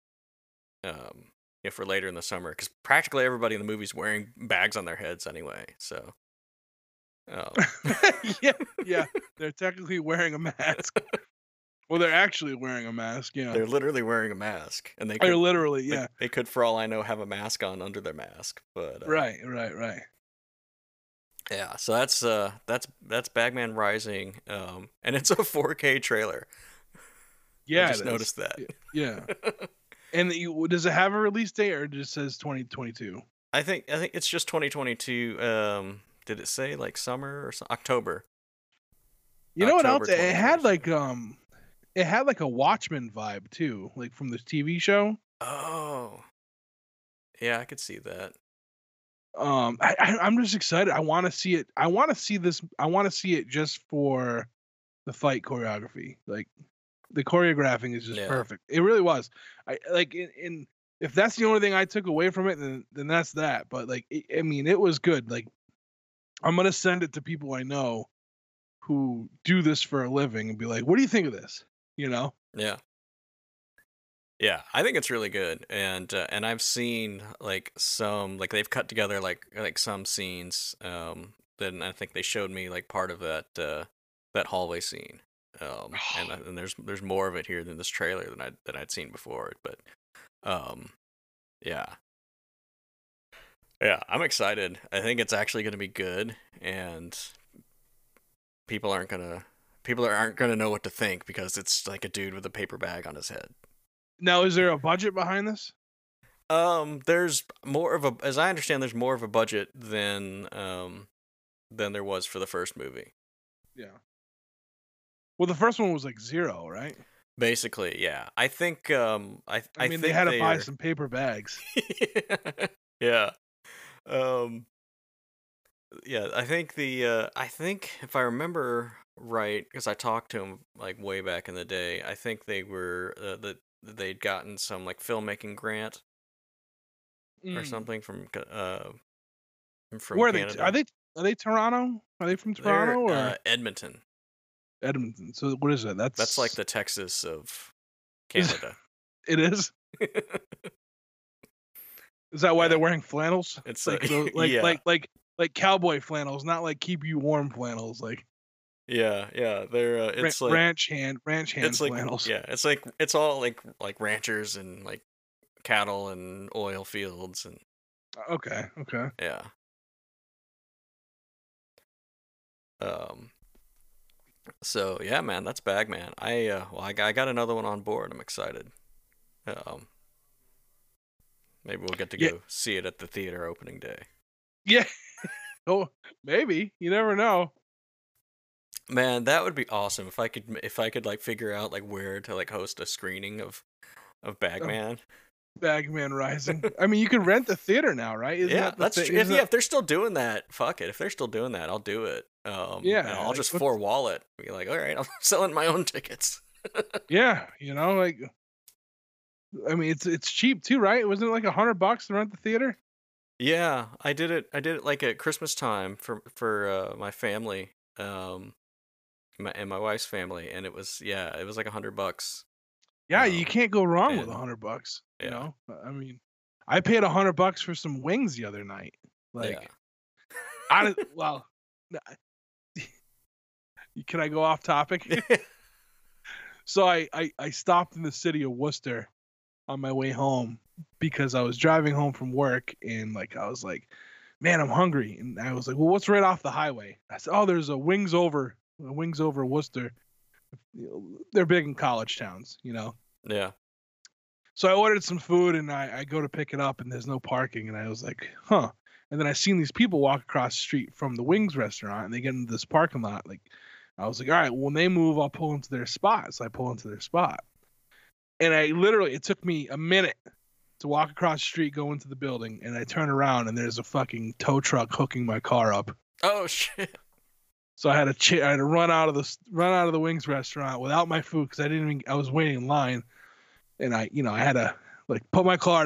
um, yeah, for later in the summer, because practically everybody in the movie's wearing bags on their heads anyway. So um, yeah, yeah, they're technically wearing a mask. Well, they're actually wearing a mask. Yeah, they're literally wearing a mask, and they they're could literally they, yeah. they could, for all I know, have a mask on under their mask. But uh, Right, right, right. yeah, so that's uh that's that's Bagman Rising, um, and it's a four K trailer. Yeah, I just it is. noticed that. Yeah. And you, does it have a release date, or it just says twenty twenty-two? I think I think it's just twenty twenty-two. Um, did it say like summer or so? October? You know what else? October It had twenty like um, it had like a Watchmen vibe too, like from the T V show. Oh, yeah, I could see that. Um, I, I I'm just excited. I want to see it. I want to see this. I want to see it just for the fight choreography. Like the choreographing is just Yeah. perfect. It really was. I like in, in if that's the only thing I took away from it, then then that's that. But like, it, I mean, it was good. Like, I'm gonna send it to people I know who do this for a living and be like, "What do you think of this?" You know? Yeah. Yeah, I think it's really good, and uh, and I've seen like some like they've cut together like like some scenes. Um, then I think they showed me like part of that uh, that hallway scene. Um, and and there's there's more of it here than this trailer than I than I'd seen before. But um, yeah, yeah, I'm excited. I think it's actually going to be good, and people aren't gonna people aren't gonna know what to think because it's like a dude with a paper bag on his head. Now, is there a budget behind this? Um, there's more of a, as I understand, there's more of a budget than um than there was for the first movie. Yeah. Well, the first one was like zero, right? Basically, yeah. I think um I I I mean, think they had to buy are- some paper bags. yeah. Um. Yeah, I think the uh I think if I remember right, because I talked to him like way back in the day, I think they were uh, the they'd gotten some like filmmaking grant or Mm. something from uh from Where are Canada. they? Are they? Are they Toronto? Are they from They're, Toronto or uh, Edmonton? Edmonton? So what is it? That's That's like the Texas of Canada. It is. Is that why Yeah. they're wearing flannels? It's like uh, those, like yeah, like like like cowboy flannels, not like keep you warm flannels, like yeah, yeah. They're uh, ra- it's like ranch hand ranch hand it's like flannels. yeah, it's like it's all like like ranchers and like cattle and oil fields and Okay, okay. yeah. Um. So yeah, man, that's Bagman. I uh, well, I got, I got another one on board. I'm excited. Um. Maybe we'll get to Yeah. go see it at the theater opening day. Yeah. Oh, maybe. You never know. Man, that would be awesome if I could if I could like figure out like where to like host a screening of of Bagman. Bagman Rising. I mean, you can rent the theater now, right? Isn't Yeah, that the that's thing? true. If, Isn't yeah, that- if they're still doing that, fuck it. If they're still doing that, I'll do it. Um, Yeah, and I'll like, just what's- for wallet be like, all right, I'm selling my own tickets. Yeah, you know, like I mean, it's it's cheap too, right? Wasn't it like a hundred bucks to rent the theater? Yeah, I did it. I did it like at Christmas time for for uh, my family, um, my, and my wife's family, and it was yeah, it was like a hundred bucks. Yeah, Um, you can't go wrong with and- a hundred bucks. You yeah. know, I mean, I paid a hundred bucks for some wings the other night. Like, yeah. I well, can I go off topic? So I, I I stopped in the city of Worcester on my way home because I was driving home from work and like I was like, man, I'm hungry, and I was like, well, what's right off the highway? I said, oh, there's a Wings Over, a Wings Over Worcester. You know, they're big in college towns, you know. yeah. So I ordered some food and I, I go to pick it up and there's no parking, and I was like, huh. And then I seen these people walk across the street from the Wings restaurant and they get into this parking lot. Like, I was like, all right, when they move, I'll pull into their spot. So I pull into their spot. And I literally, it took me a minute to walk across the street, go into the building, and I turn around and there's a fucking tow truck hooking my car up. Oh shit. So I had to ch- I had to run out of the run out of the Wings restaurant without my food because I didn't even I was waiting in line, and I you know I had to like put my car down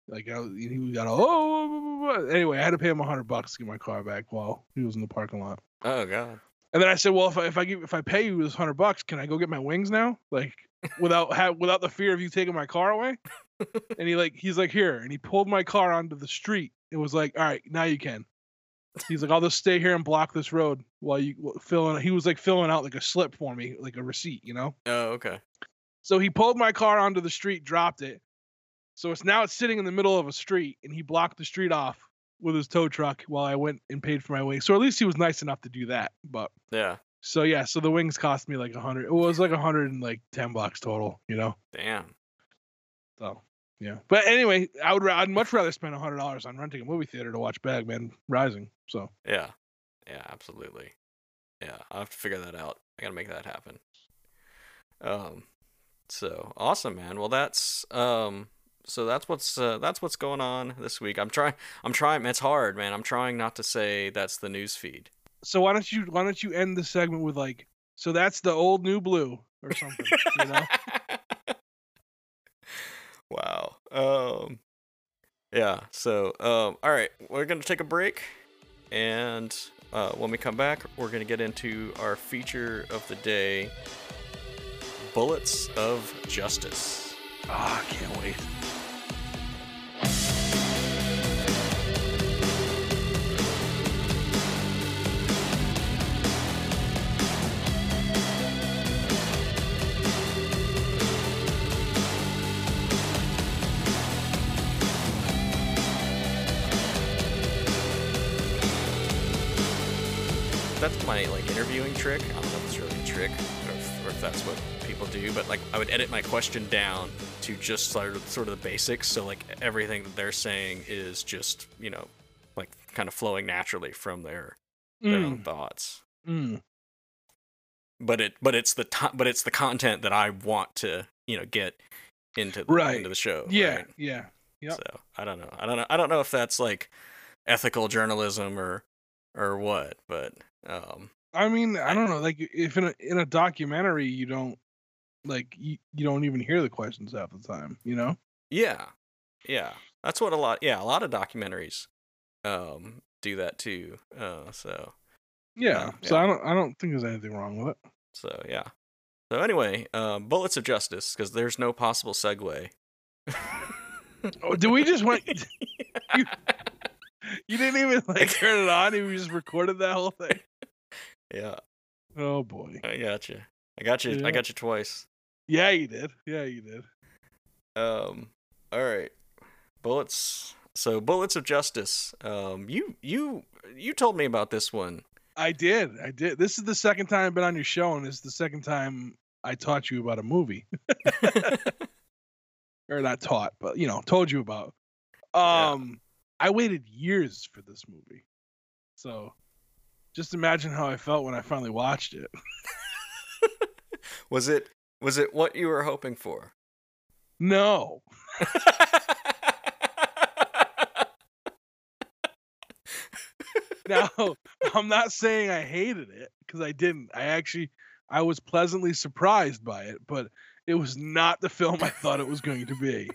Like I, he got oh anyway. I had to pay him a hundred bucks to get my car back while he was in the parking lot. Oh god. And then I said, well, if I if I give if I pay you this hundred bucks, can I go get my wings now? Like without have without the fear of you taking my car away? And he like he's like here, and he pulled my car onto the street. It was like, all right, now you can. He's like, I'll just stay here and block this road while you fill in. He was like filling out like a slip for me, like a receipt, you know? Oh, okay. So he pulled my car onto the street, dropped it. So it's now it's sitting in the middle of a street, and he blocked the street off with his tow truck while I went and paid for my wings. So at least he was nice enough to do that. But yeah. So yeah, so the wings cost me like a hundred. It was like a hundred and like ten bucks total, you know? Damn. So. Yeah, but anyway, I would I'd much rather spend a hundred dollars on renting a movie theater to watch Bagman Rising. So yeah, yeah, absolutely. Yeah, I'll have to figure that out. I gotta make that happen. Um, so awesome, man. Well, that's um, so that's what's uh, that's what's going on this week. I'm trying. I'm trying. It's hard, man. I'm trying not to say that's the news feed. So why don't you why don't you end the segment with like, so that's the old new blue or something, you know? Wow. Um, yeah. So, um, all right, we're gonna take a break, and uh, when we come back, we're gonna get into our feature of the day: Bullets of Justice. Ah, oh, I can't wait. That's my like interviewing trick. I don't know if it's really a trick or if, or if that's what people do, but like I would edit my question down to just sort of sort of the basics. So like everything that they're saying is just, you know, like kind of flowing naturally from their their mm. own thoughts. Mm. But it but it's the to- but it's the content that I want to, you know, get into the, right. into the show. Yeah, right? yeah. Yep. So I don't know. I don't know. I don't know if that's like ethical journalism or or what, but um I mean, I don't know, like if in a in a documentary you don't like you, you don't even hear the questions half the time, you know? Yeah. Yeah. That's what a lot yeah, a lot of documentaries um do that too. Uh so Yeah. Um, so yeah. I don't I don't think there's anything wrong with it. So yeah. So anyway, um Bullets of Justice, because there's no possible segue. Oh, did we just want you, you didn't even like turn it on, you just recorded that whole thing. Yeah. Oh boy. I got you. I got you. Yeah. I got you twice. Yeah, you did. Yeah, you did. Um. All right. Bullets. So, Bullets of Justice. Um. You. You. You told me about this one. I did. I did. This is the second time I've been on your show, and it's the second time I taught you about a movie. Or not taught, but you know, told you about. Um. Yeah. I waited years for this movie, so. Just imagine how I felt when I finally watched it. Was it was it what you were hoping for? No. Now, I'm not saying I hated it, because I didn't. I actually I was pleasantly surprised by it, but it was not the film I thought it was going to be.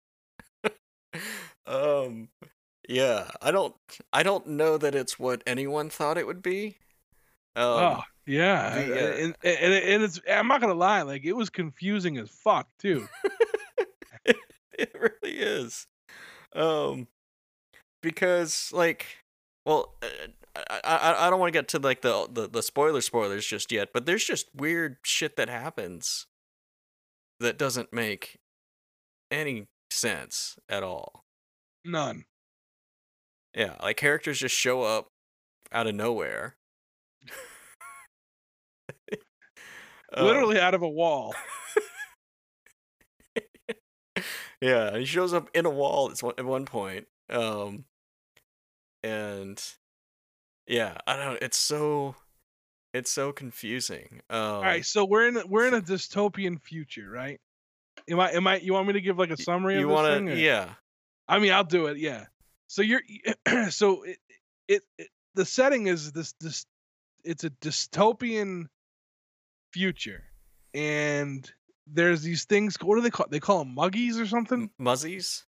Um Yeah, I don't I don't know that it's what anyone thought it would be. Um, oh, yeah. the, uh, and, and, and it's I'm not going to lie, like it was confusing as fuck, too. it, it really is. Um because like well, I I, I don't want to get to like the, the the spoiler spoilers just yet, but there's just weird shit that happens that doesn't make any sense at all. None. Yeah, like characters just show up out of nowhere. Literally um, out of a wall. Yeah, he shows up in a wall at one point. Um, and yeah, I don't know. It's so, it's so confusing. Um, All right, so we're in we're in a dystopian future, right? Am I? Am I? You want me to give like a summary you of this wanna, thing? Or? Yeah. I mean, I'll do it. Yeah. So you're, so it, it, it, the setting is this, this, it's a dystopian future, and there's these things. What do they call? They call them muggies or something. Muzzies.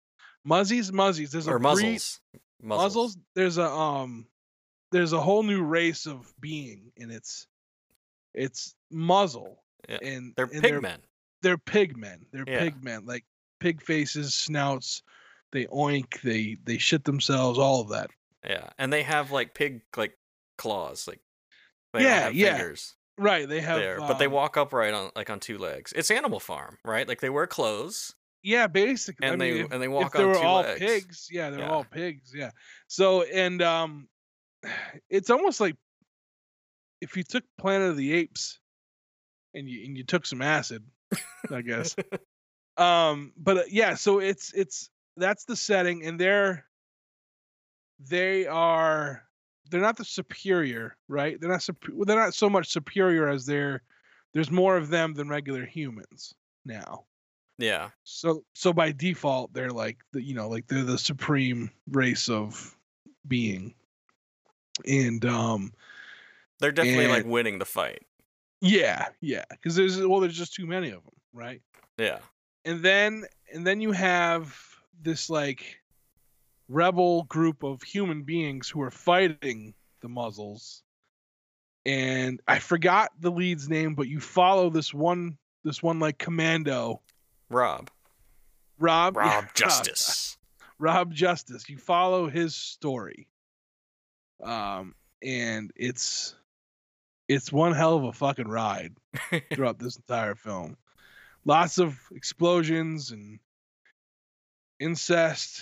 Muzzies, Muzzies. There's a or breed, muzzles. Muzzles. muzzles. There's a um, there's a whole new race of being, and it's it's muzzle, Yeah. and They're and pigmen. They're, they're pigmen. They're Yeah. pigmen, like pig faces, snouts. They oink. They they shit themselves. All of that. Yeah, and they have like pig like claws, like they Yeah, don't have yeah. fingers Right. They have. there, but they um, walk upright on like on two legs. It's Animal Farm, right? Like they wear clothes Yeah, basically. and I mean, they if, and they if walk they on were two all legs. pigs, yeah, they're Yeah. all pigs, yeah. So and um, it's almost like if you took Planet of the Apes and you and you took some acid, I guess. um, but uh, yeah, so it's it's that's the setting, and they're they are they're not the superior, right? They're not sup- well, they're not so much superior as they're there's more of them than regular humans now. Yeah, So so by default they're like the you know like they're the supreme race of being. And um they're definitely like And- winning the fight. yeah, yeah, cuz there's well there's just too many of them, right? Yeah, And then and then you have this like rebel group of human beings who are fighting the muzzles. And I forgot the lead's name, but you follow this one this one like commando, Rob, Rob Rob yeah, Justice. Rob Justice. You follow his story. Um, and it's it's one hell of a fucking ride throughout this entire film. Lots of explosions and incest.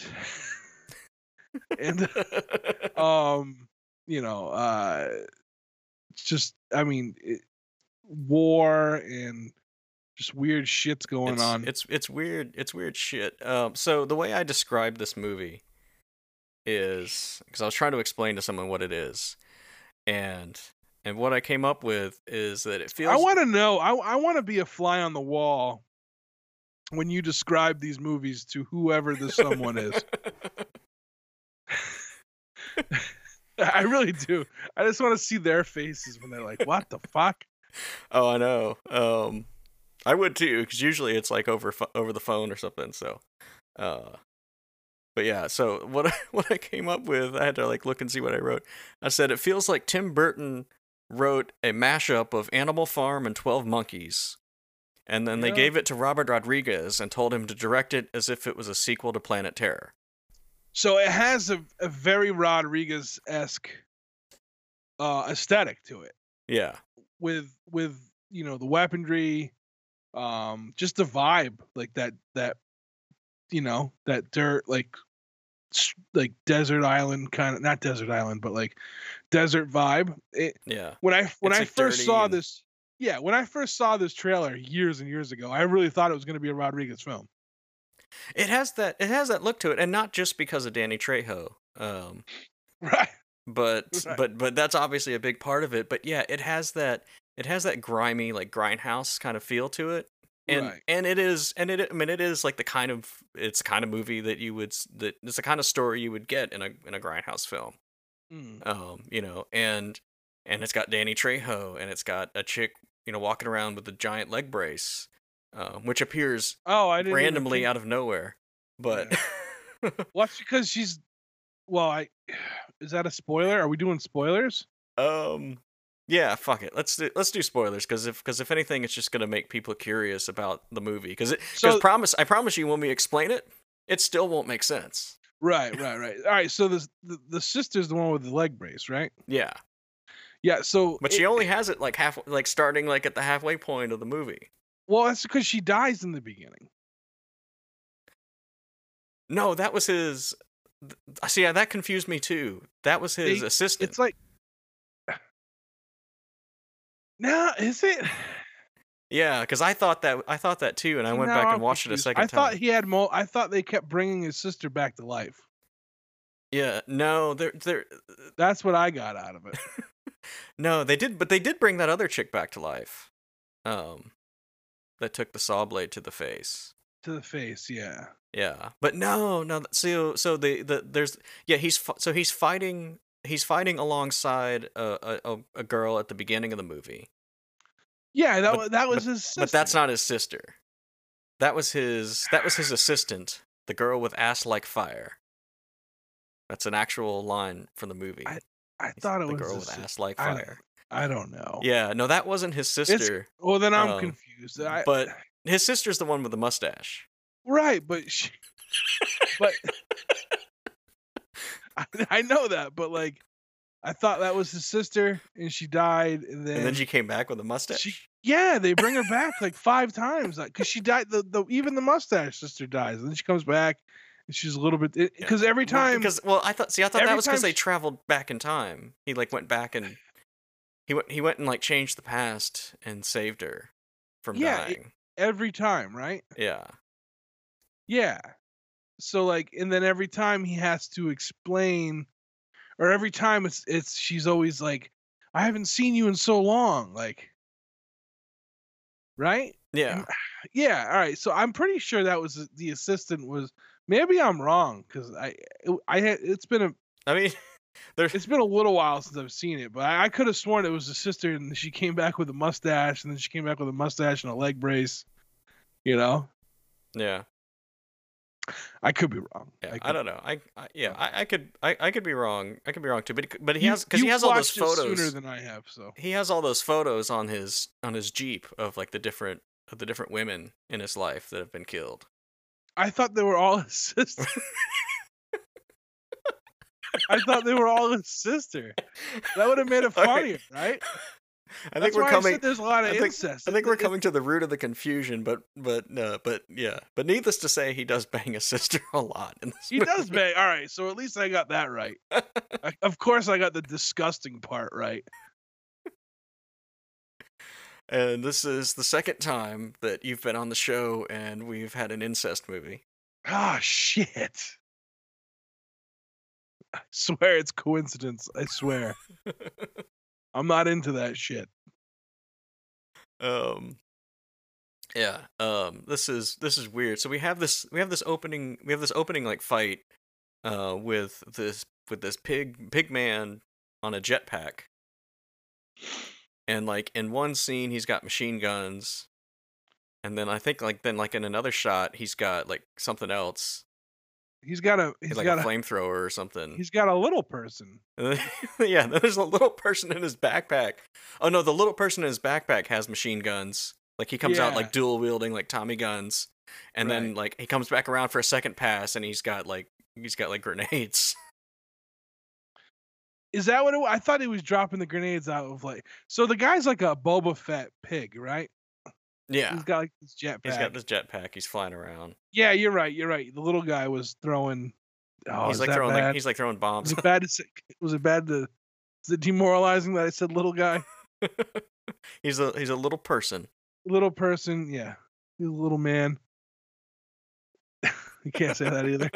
and um, you know, uh it's just I mean, it, war and just weird shit's going it's, on. It's it's weird. It's weird shit. Um, so the way I describe this movie is because I was trying to explain to someone what it is, and and what I came up with is that it feels. I want to know. I I want to be a fly on the wall when you describe these movies to whoever the someone is. I really do. I just want to see their faces when they're like, "What the fuck?" Oh, I know. Um, I would too, because usually it's like over pho- over the phone or something. So, uh, but yeah. So what I, what I came up with, I had to like look and see what I wrote. I said it feels like Tim Burton wrote a mashup of Animal Farm and twelve Monkeys, and then they Yeah. gave it to Robert Rodriguez and told him to direct it as if it was a sequel to Planet Terror. So it has a, a very Rodriguez-esque uh, aesthetic to it, Yeah. with with you know the weaponry, um, just the vibe, like that that you know that dirt like s- like desert island kind of not desert island, but like desert vibe. It, Yeah. when I when It's, I like, first dirty saw and- this, yeah, when I first saw this trailer years and years ago, I really thought it was going to be a Rodriguez film. It has that. It has that look to it, and not just because of Danny Trejo. Um, Right. but Right. but but that's obviously a big part of it. But yeah, it has that. It has that grimy, like grindhouse kind of feel to it, and Right. and it is, and it. I mean, it is like the kind of it's the kind of movie that you would s- that it's the kind of story you would get in a in a grindhouse film. Mm. Um, you know, and and it's got Danny Trejo, and it's got a chick, you know, walking around with a giant leg brace, um, which appears Oh, I didn't even randomly think- out of nowhere. But Well, that's because she's. Well, I is that a spoiler? Are we doing spoilers? um, yeah, fuck it. Let's do let's do spoilers because if because if anything, it's just gonna make people curious about the movie. Because it because So- promise I promise you when we explain it, it still won't make sense. Right, right, right. All right. So this the, the sister's the one with the leg brace, right? Yeah, Yeah. So, but it- she only has it like half like starting like at the halfway point of the movie. well, that's because she dies in the beginning. No, that was his. th- See, yeah, that confused me too. That was his They- assistant. It's like. No, is it? Yeah, because I thought that I thought that too, and I went Now back I'm and watched it a confused. second I time. thought he had mo. I thought they kept bringing his sister back to life. Yeah, no, there, there, That's what I got out of it. no, they did, but they did bring that other chick back to life. Um, that took the saw blade to the face. To the face, yeah. Yeah, but no, no. th- So, so the the there's yeah he's fi- so he's fighting he's fighting alongside a a, a- a girl at the beginning of the movie, Yeah, that But- wa- that was his sister. but that's not his sister. That was his that was his assistant. The girl with ass like fire. That's an actual line from the movie. I, I thought it the was girl the with sis- ass like I don't, fire. I don't know. Yeah, no, that wasn't his It's sister. well, then I'm um, confused. I, But his sister's the one with the mustache. right, but she, but I, I know that, but like, I thought that was his sister, and she died, and then And then she came back with a mustache. she, yeah, they bring her back like five times, like, cause she died. The, the even the mustache sister dies, and then she comes back, and she's a little bit because every Well, time because well, I thought see, I thought that every was because time they she- traveled back in time. He like went back and he went he went and like changed the past and saved her from Yeah, it- dying. every time, right? Yeah. Yeah. So like, and then every time he has to explain, or every time it's it's she's always like, I haven't seen you in so long, like, right? Yeah. Yeah. All right. So I'm pretty sure that was the assistant was. Maybe I'm wrong because I it, I had it's been a I mean, there's it's been a little while since I've seen it, but I, I could have sworn it was the sister, and she came back with a mustache, and then she came back with a mustache and a leg brace. You know, yeah. I could be wrong. Yeah, I, I, don't know. I, I yeah, I, I could I, I could be wrong. I could be wrong too. But but he You- has because he you've has all those watched it photos. sooner than I have. So He has all those photos on his on his Jeep of like the different of the different women in his life that have been killed. I thought they were all his sister. I thought they were all his sister. That would have made it All right. funnier, right? I That's think we're why I coming. said there's a lot of I think- incest. I think we're It- it- coming to the root of the confusion, but but no, but yeah, but needless to say, he does bang his sister a lot in this. He movie. does bang. All right, so at least I got that right. I- of course, I got the disgusting part right. And this is the second time that you've been on the show, and we've had an incest movie. Ah, shit. I swear it's coincidence. I swear. I'm not into that shit. um, yeah. Um, this is this is weird. So we have this we have this opening we have this opening like fight, uh, with this with this pig pig man on a jetpack. And like in one scene he's got machine guns, and then I think like then like in another shot he's got like something else, He's got a he's like got a a flamethrower or something. he's got a little person. And then- yeah, then there's a little person in his backpack. Oh no, the little person in his backpack has machine guns. Like he comes out Yeah. like dual wielding like Tommy guns, and then Right. like he comes back around for a second pass, and he's got like he's got like grenades. Is that what it was? I thought he was dropping the grenades out of like. So the guy's like a Boba Fett pig, right? Yeah, He's got like this jetpack. he's got this jetpack. He's flying around. Yeah, you're right. You're right. The little guy was throwing. Oh, he's is like that throwing bad? like he's like throwing bombs. Was it bad to say? Was it bad to? Is it demoralizing that I said little guy? he's a he's a little person. Little person, yeah. He's a little man. You can't say that either.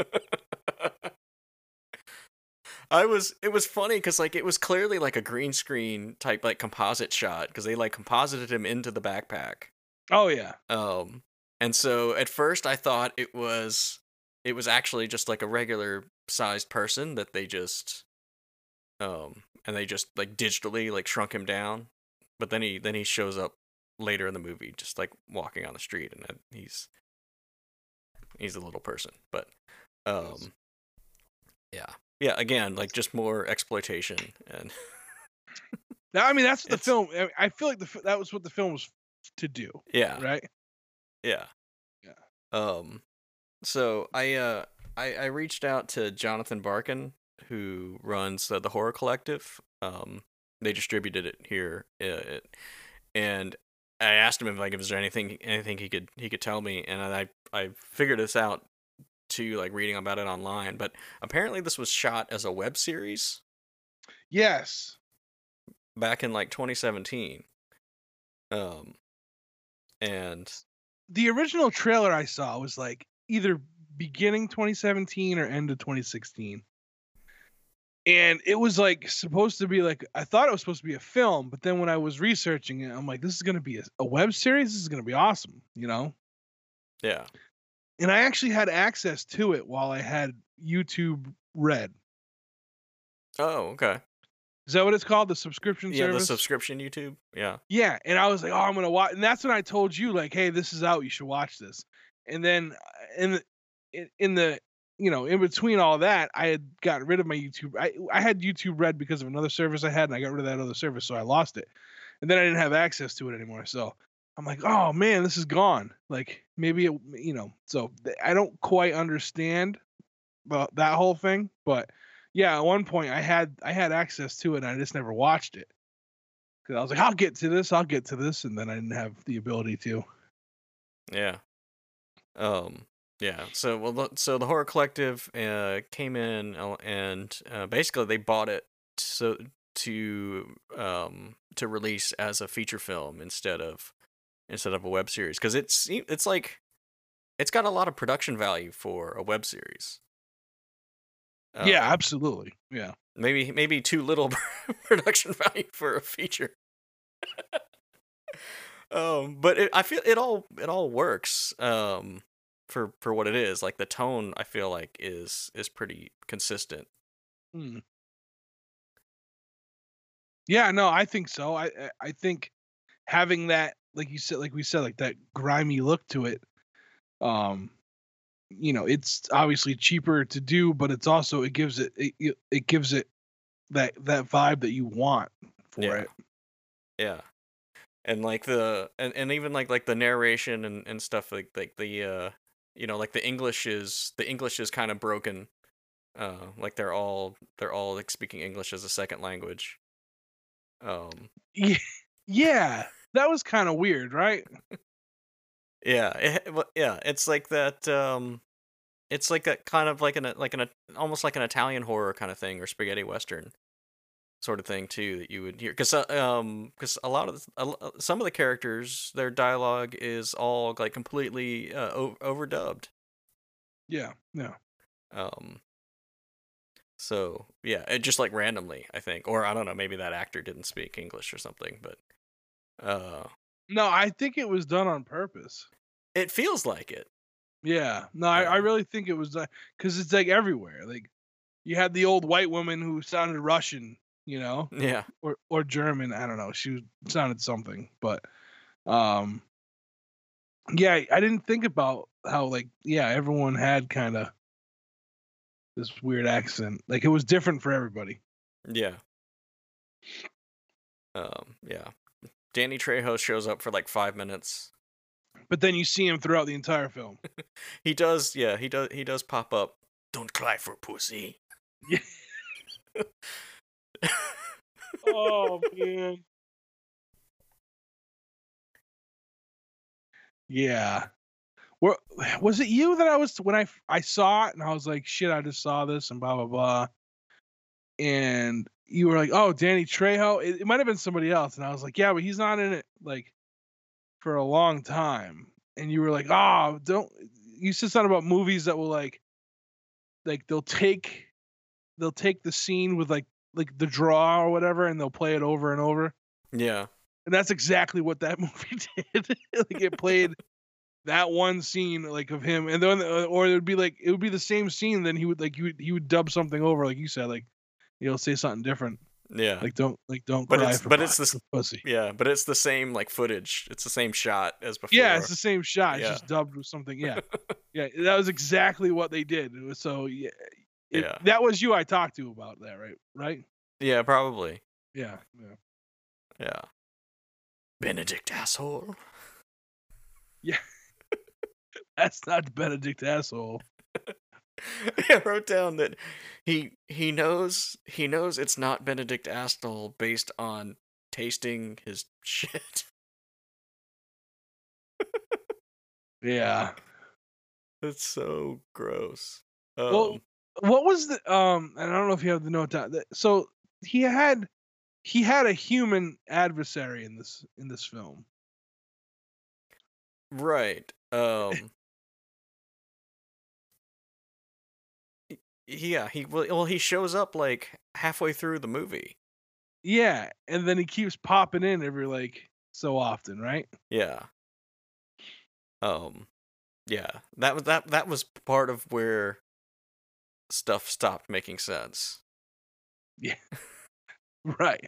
I was it was funny because like it was clearly like a green screen type like composite shot because they like composited him into the backpack. Oh yeah. Um, and so at first I thought it was it was actually just like a regular sized person that they just um and they just like digitally like shrunk him down. But then he then he shows up later in the movie just like walking on the street, and then he's he's a little person. But um yeah. Yeah, again, like just more exploitation and Now, I mean, that's what the It's- film. I- I feel like the fi- that was what the film was to do, yeah. right? Yeah. Yeah. Um so I uh I I reached out to Jonathan Barkin, who runs uh, the Horror Collective. Um they distributed it here, uh, it, and I asked him if like if there anything anything he could he could tell me, and I I figured this out too, like reading about it online, but apparently this was shot as a web series Yes. back in like twenty seventeen. Um and The original trailer I saw was like either beginning twenty seventeen or end of twenty sixteen. And it was like supposed to be like, I thought it was supposed to be a film, but then when I was researching it, I'm like, this is going to be a, a web series. This is going to be awesome, you know? yeah. And I actually had access to it while I had YouTube Red. Oh, okay. Is that what it's called? The subscription Yeah, service? the subscription YouTube. Yeah. Yeah, and I was like, "Oh, I'm gonna watch." And that's when I told you, like, "Hey, this is out. You should watch this." And then, and in, in the you know in between all that, I had gotten rid of my YouTube. I I had YouTube Red because of another service I had, and I got rid of that other service, so I lost it, and then I didn't have access to it anymore. So I'm like, oh man, this is gone. Like maybe it, you know. So th- I don't quite understand about that whole thing, but yeah, at one point I had I had access to it, and I just never watched it because I was like, I'll get to this, I'll get to this, and then I didn't have the ability to. Yeah. Um. Yeah. So well, the- so the Horror Collective uh, came in uh, and uh, basically they bought it so to um to release as a feature film instead of instead of a web series because it's it's like it's got a lot of production value for a web series. Yeah, Um, absolutely. Yeah. maybe maybe too little production value for a feature. Um, but it, I feel it all it all works. Um, for for what it is, like the tone, I feel like is is pretty consistent. Hmm. Yeah, no, I think so. I I I think having that, like you said, like we said, like that grimy look to it. Um, you know, it's obviously cheaper to do, but it's also it gives it it, it it gives it that that vibe that you want for Yeah, it. yeah, and like the and, and even like like the narration and, and stuff like like the uh you know like the English is the English is kind of broken. Uh, like they're all they're all like speaking English as a second language. Um, Yeah, yeah, that was kind of weird, right? yeah, it, well, yeah, it's like that. Um, it's like a kind of like an like an almost like an Italian horror kind of thing or spaghetti western sort of thing too that you would hear because uh, um because a lot of the, a, lo- some of the characters their dialogue is all like completely uh, o- overdubbed. Yeah, yeah. Um, so yeah, it just like randomly I think, or I don't know, maybe that actor didn't speak English or something, but uh, No, I think it was done on purpose. it feels like it. Yeah, no, I, I Yeah, really think it was because it's like everywhere. Like you had the old white woman who sounded Russian, you know, yeah, or or German. I don't know. She was- sounded something, but um, yeah, I didn't think about how like yeah, everyone had kind of this weird accent. Like it was different for everybody. yeah. Um, yeah. Danny Trejo shows up for like five minutes. But then you see him throughout the entire film. He does, yeah, he does, he does pop up. Don't cry for pussy. Yeah. Oh man. Yeah. Well, was it you that I was when I I saw it and I was like, shit, I just saw this and blah blah blah. And you were like, oh, Danny Trejo. It, it might have been somebody else, and I was like, yeah, but he's not in it like for a long time. And you were like, oh, don't. You said something about movies that will like, like they'll take, they'll take the scene with like, like the draw or whatever, and they'll play it over and over. Yeah. And that's exactly what that movie did. Like it played that one scene like of him, and then uh, or it would be like it would be the same scene. Then he would like he would he would dub something over, like you said, like he'll say something different. Yeah. Like don't like don't But cry it's for but pu- it's this for pussy. yeah, but it's the same like footage. It's the same shot as before. Yeah, it's the same shot. It's Yeah. just dubbed with something. Yeah, yeah. That was exactly what they did. It was so yeah. It, Yeah. That was you I talked to about that, right? Right? Yeah, probably. Yeah. Yeah. Yeah. Benedict asshole. Yeah. That's not Benedict asshole. I wrote down that he he knows he knows it's not Benedict asshole based on tasting his shit. Yeah. It's so gross. Um, Well, what was the um? And I don't know if you have the note down. that- So he had he had a human adversary in this in this film. right. Um, y- yeah. He well, well he shows up like halfway through the movie. Yeah, and then he keeps popping in every like so often, right? Yeah. Um. Yeah. That was that that was part of where stuff stopped making sense. Yeah, right.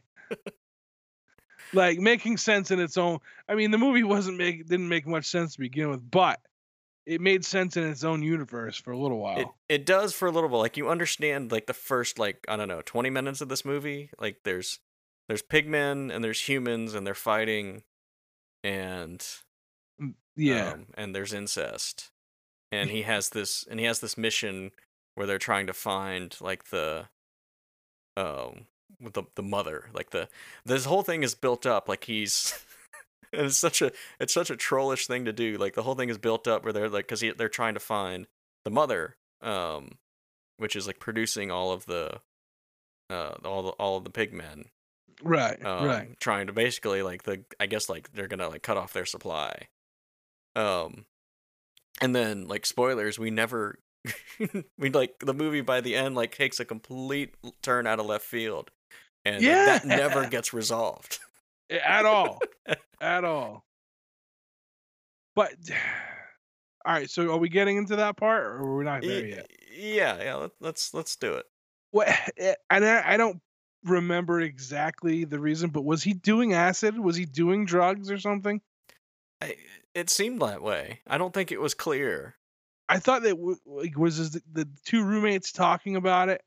Like making sense in its own. I mean, the movie wasn't make didn't make much sense to begin with, but it made sense in its own universe for a little It while. it does for a little while. Like you understand like the first like I don't know twenty minutes of this movie. Like there's there's pigmen and there's humans and they're fighting, and Mm, yeah. um and there's incest, and he has this and he has this mission where they're trying to find like the um with the the mother, like the this whole thing is built up like he's and it's such a it's such a trollish thing to do. Like the whole thing is built up where they're like because they're trying to find the mother, um, which is like producing all of the uh all the all of the pigmen, Right. um, Right. trying to basically like the I guess like they're gonna like cut off their supply, um, and then like spoilers, we never. we like the movie by the end like takes a complete turn out of left field, and like, Yeah. that never gets resolved. At all. At all. But all right, so are we getting into that part, or are we not there Y- yet? yeah, yeah. Let, let's let's do it. What? And I, I don't remember exactly the reason, but was he doing acid? Was he doing drugs or something? I, it seemed that way. I don't think it was clear. I thought that w- like was this the, the two roommates talking about it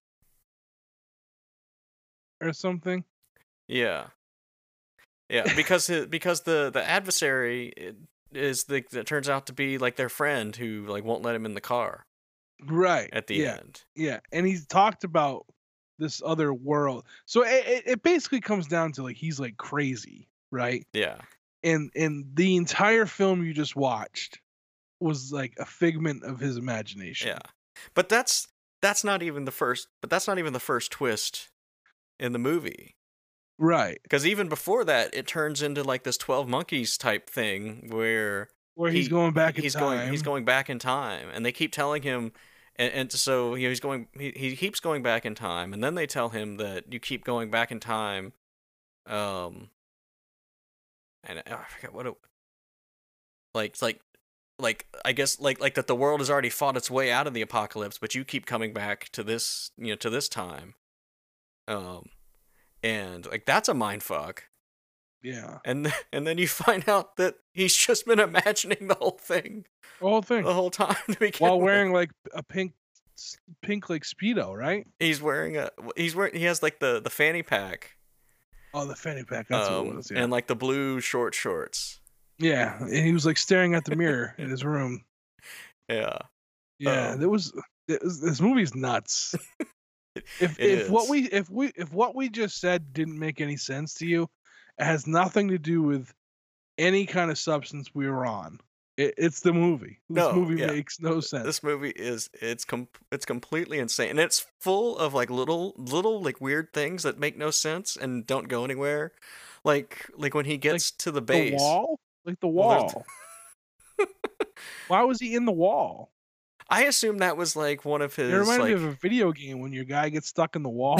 or something. Yeah, yeah. Because it, because the the adversary it, is the that turns out to be like their friend who like won't let him in the car Right. at the Yeah. end. Yeah. And he's talked about this other world. So it, it, it basically comes down to like he's like crazy, right? Yeah, And and the entire film you just watched was like a figment of his imagination. yeah. But that's that's not even the first. But that's not even the first twist in the movie. Right. Because even before that, it turns into like this twelve Monkeys type thing where Where he's he- going back in he's time. going he's going back in time, and they keep telling him, and, and so you know he's going he, he keeps going back in time, and then they tell him that you keep going back in time, um, and oh, I forget what it like it's like like I guess like like that the world has already fought its way out of the apocalypse, but you keep coming back to this you know to this time, um, and like that's a mind fuck. Yeah. And and then you find out that he's just been imagining the whole thing The whole thing. the whole time to begin While with. wearing like a pink pink like Speedo, right? He's wearing a he's wearing he has like the the fanny pack, Oh, the fanny pack. That's what um, it was. Yeah. and like the blue short shorts. Yeah. And he was like staring at the mirror in his room. Yeah, Yeah. Um, There was, it was this movie's nuts. If it if what is. we if we if what we just said didn't make any sense to you, it has nothing to do with any kind of substance we were on. It, it's the movie. This No, movie yeah. makes no sense. This movie is it's com- it's completely insane, and it's full of like little little like weird things that make no sense and don't go anywhere. Like like when he gets to the the base. wall, like the Well, there's- wall. Why was he in the wall? I assume that was like one of his It reminded like me of a video game when your guy gets stuck in the wall.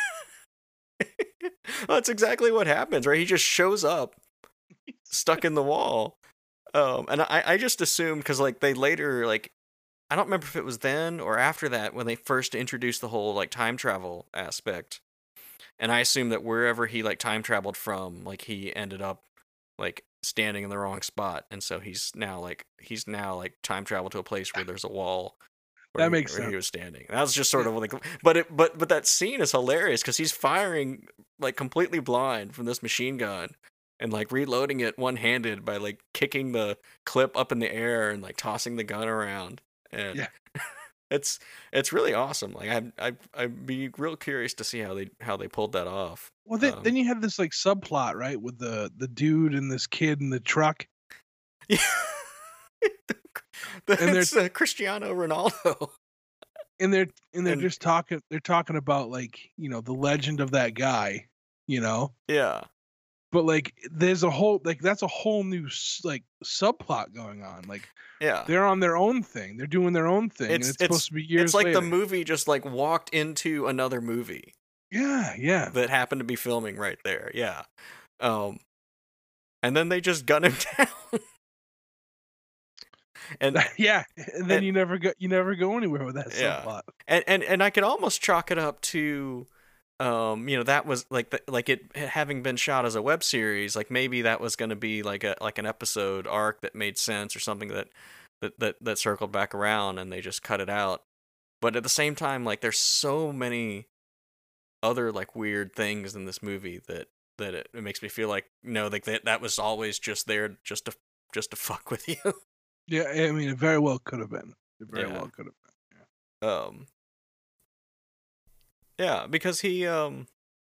Well, that's exactly what happens, right? He just shows up stuck in the wall. Um, and I, I just assumed because like they later like I don't remember if it was then or after that when they first introduced the whole like time travel aspect. And I assumed that wherever he like time traveled from, like he ended up like standing in the wrong spot, and so he's now like he's now like time traveled to a place where there's a wall. Where That he, makes where he sense. was standing. That was just sort of like, but it, but but that scene is hilarious because he's firing like completely blind from this machine gun, and like reloading it one handed by like kicking the clip up in the air and like tossing the gun around, and Yeah. it's it's really awesome. Like I I I'd be real curious to see how they how they pulled that off. Well, then, Um, then you had this like subplot, right, with the the dude and this kid in the truck. Yeah. they're- That's uh, Cristiano Ronaldo. and they're and they're And- just talking they're talking about like you know the legend of that guy, you know Yeah. but like there's a whole like that's a whole new s- like subplot going on. Like Yeah. they're on their own thing, they're doing their own thing, It's- and it's, it's- supposed to be years It's like later. the movie just like walked into another movie Yeah, yeah. that happened to be filming right there. Yeah. Um and then they just gun him down. and Yeah, and then and- you never go you never go anywhere with that Yeah. subplot. and and and I could almost chalk it up to um you know that was like the, like it having been shot as a web series, like maybe that was going to be like a like an episode arc that made sense or something that that that that circled back around, and they just cut it out. But at the same time, like there's so many other like weird things in this movie that that it, it makes me feel like no, like that that was always just there just to just to fuck with you. Yeah, I mean, it very well could have been. It very Yeah. well could have been. Yeah. Um. Yeah, because he um.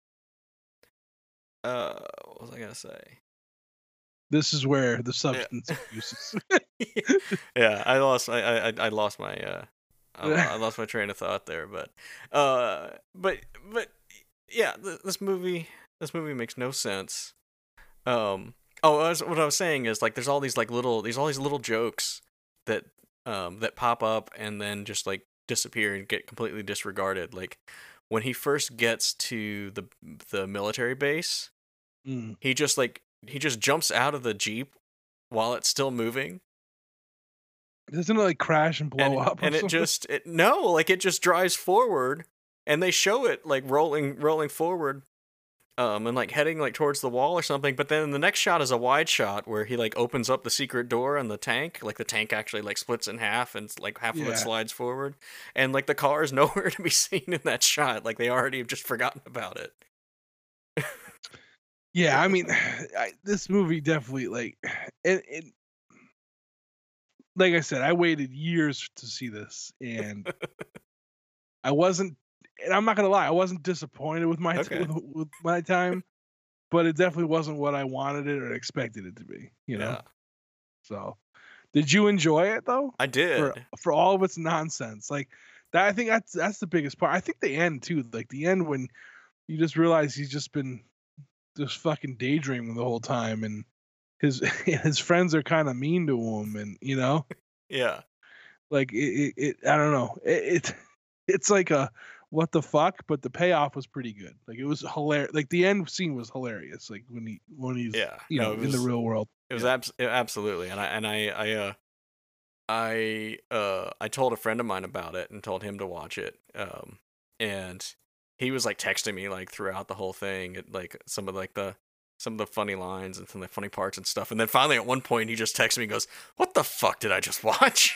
Uh, what was I gonna say? This is where the substance abuses. Yeah, I lost. I I I lost my uh. I, I lost my train of thought there, but uh, but but yeah, th- this movie this movie makes no sense. Um. Oh, I was, what I was saying is like there's all these like little there's all these little jokes that um that pop up and then just like disappear and get completely disregarded. Like when he first gets to the the military base, Mm. he just like he just jumps out of the Jeep while it's still moving. Doesn't it like crash and blow and, up? Or and it something? just it, no, like it just drives forward, and they show it like rolling rolling forward, um, and like heading like towards the wall or something. But then the next shot is a wide shot where he like opens up the secret door in the tank, like the tank actually like splits in half, and like half of Yeah. it slides forward, and like the car is nowhere to be seen in that shot. Like they already have just forgotten about it. Yeah, I mean, I, this movie definitely like it, it. Like I said, I waited years to see this, and I wasn't. And I'm not gonna lie, I wasn't disappointed with my Okay. with, with my time, but it definitely wasn't what I wanted it or expected it to be. You know. Yeah, So, did you enjoy it though? I did. For for all of its nonsense, like that. I think that's that's the biggest part. I think the end too, like the end when you just realize he's just been just fucking daydreaming the whole time, and his his friends are kind of mean to him, and you know, Yeah, like it, it, it I don't know, it, it it's like a what the fuck, but the payoff was pretty good. Like it was hilarious. Like the end scene was hilarious. Like when he when he's yeah. you No, know it in the was- real world. It was Yeah. abs- absolutely, and I and I I uh I uh I told a friend of mine about it and told him to watch it. Um, and he was like texting me like throughout the whole thing, and, like some of like the some of the funny lines and some of the funny parts and stuff. And then finally at one point he just texted me and goes, "What the fuck did I just watch?"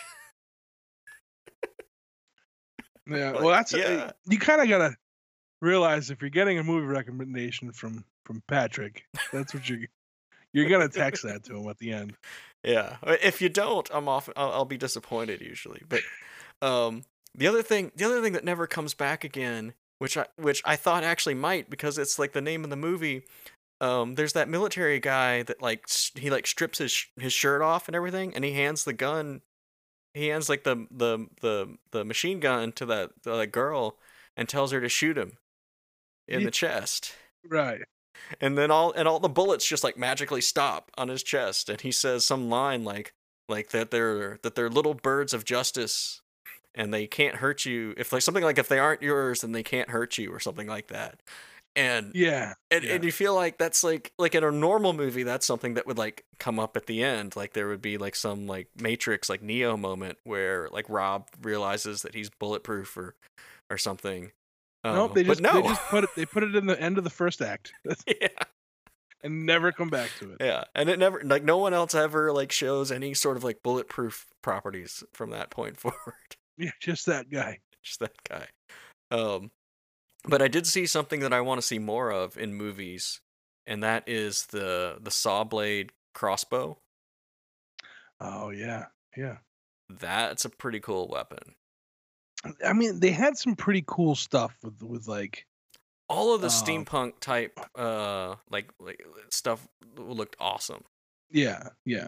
Yeah, Like, well, that's yeah. uh, you kind of gotta realize if you're getting a movie recommendation from from Patrick, that's what you you're gonna text that to him at the end. Yeah. If you don't, I'm off. I'll, I'll be disappointed usually. But um, the other thing, the other thing that never comes back again, which I which I thought actually might because it's like the name of the movie. Um, there's that military guy that like s- he like strips his sh- his shirt off and everything, and he hands the gun. He hands like the the the the machine gun to that the like, girl and tells her to shoot him in Ye- the chest. Right. And then all and all the bullets just like magically stop on his chest, and he says some line like like that they're that they're little birds of justice, and they can't hurt you if like something like if they aren't yours, then they can't hurt you or something like that. And Yeah. and, yeah. and you feel like that's like like in a normal movie that's something that would like come up at the end, like there would be like some like Matrix like Neo moment where like Rob realizes that he's bulletproof or or something. Nope, Um, they but just no. they just put it they put it in the end of the first act Yeah. and never come back to it. Yeah, and it never like no one else ever like shows any sort of like bulletproof properties from that point forward. Yeah, just that guy. Just that guy. Um, but I did see something that I want to see more of in movies, and that is the the saw blade crossbow. Oh yeah, yeah. That's a pretty cool weapon. I mean, they had some pretty cool stuff with with like All of the Um, steampunk type uh like like stuff looked awesome. yeah, yeah.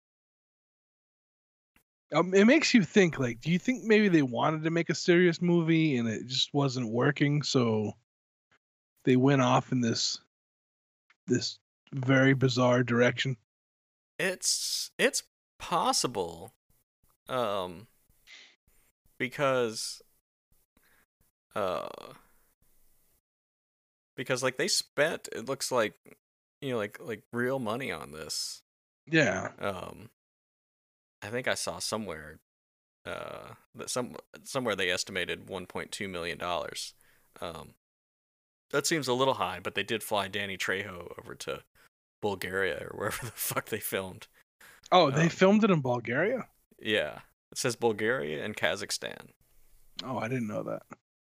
Um, it makes you think. Like, do you think maybe they wanted to make a serious movie and it just wasn't working, so they went off in this this very bizarre direction? It's it's possible, um, because, uh, because like they spent it looks like, you know, like like real money on this. Yeah, Um, I think I saw somewhere, uh, that some somewhere they estimated one point two million dollars. Um, that seems a little high, but they did fly Danny Trejo over to Bulgaria or wherever the fuck they filmed. Oh, they Um, filmed it in Bulgaria. Yeah, it says Bulgaria and Kazakhstan. Oh, I didn't know that.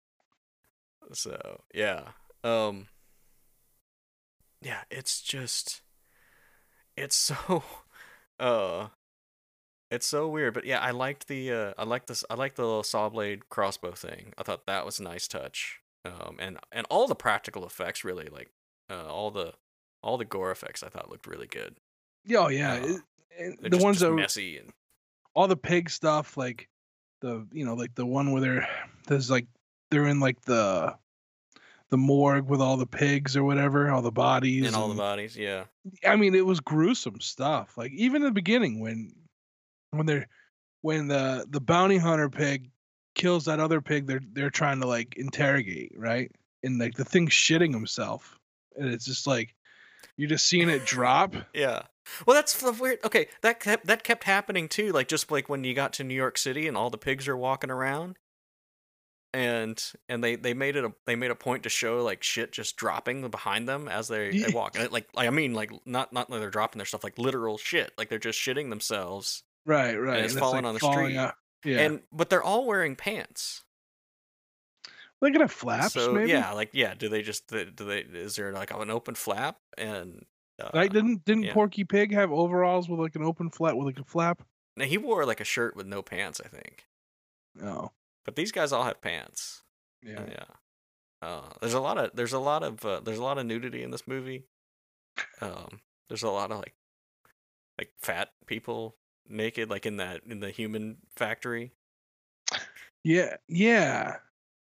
So yeah, um, yeah, it's just it's so uh it's so weird. But yeah, I liked the uh I liked this I liked the little saw blade crossbow thing. I thought that was a nice touch. Um, and and all the practical effects really like uh all the all the gore effects I thought looked really good. Yeah, oh yeah, Uh, it, it- they're the just ones just that were- messy and all the pig stuff, like the you know like the one where they're there's like they're in like the the morgue with all the pigs or whatever, all the bodies and all the and- bodies. Yeah, I mean, it was gruesome stuff. Like even in the beginning when when they're when the the bounty hunter pig kills that other pig they're they're trying to like interrogate, right? And like the thing's shitting himself. And it's just like you're just seeing it drop. yeah. Well, that's the weird. Okay, that kept that kept happening too. Like just like when you got to New York City and all the pigs are walking around, and and they they made it a they made a point to show like shit just dropping behind them as they, they Yeah. walk. And it, like I mean like not not that they're dropping their stuff, like literal shit. Like they're just shitting themselves. Right, right. it's falling on the street. out. Yeah. And but they're all wearing pants. Look at a flaps, So maybe. yeah, like yeah, do they just do they is there like an open flap and uh, Like didn't didn't yeah. Porky Pig have overalls with like an open flat with like a flap? now he wore like a shirt with no pants, I think. No. But these guys all have pants. Yeah. Uh, yeah. Uh, there's a lot of there's a lot of uh, there's a lot of nudity in this movie. Um, there's a lot of like like fat people naked, like in that in the human factory. Yeah. Yeah.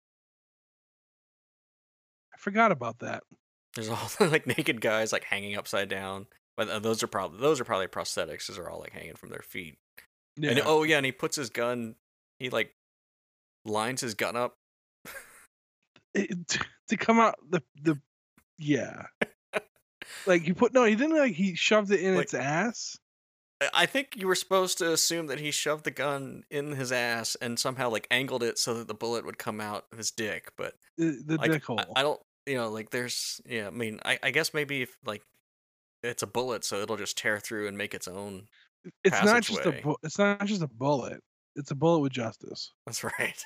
I forgot about that. There's all like naked guys like hanging upside down. But uh, those are probably those are probably prosthetics. Those are all like hanging from their feet. Yeah. And oh yeah, and he puts his gun. He like lines his gun up. It- to come out the the yeah. Like he put no, he didn't like he shoved it in Like- its ass. I- I think you were supposed to assume that he shoved the gun in his ass and somehow like angled it so that the bullet would come out of his dick. But The, the like, dick hole. I, I don't, you know, like there's, yeah. I mean, I, I guess maybe if like it's a bullet, so it'll just tear through and make its own. it's not just a passageway. bu- it's not just a bullet. It's a bullet with justice. That's right.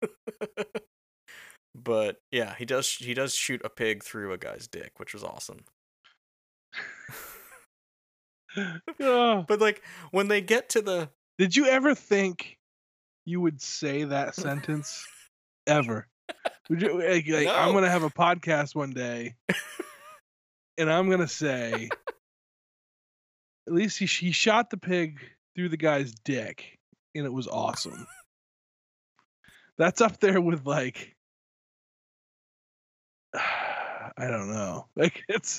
But yeah, he does he does shoot a pig through a guy's dick, which was awesome. Ah. But like when they get to the Did you ever think you would say that sentence ever? Would you like, like, I'm No. gonna have a podcast one day, and I'm gonna say, at least he he shot the pig through the guy's dick, and it was awesome. That's up there with like, I don't know, like it's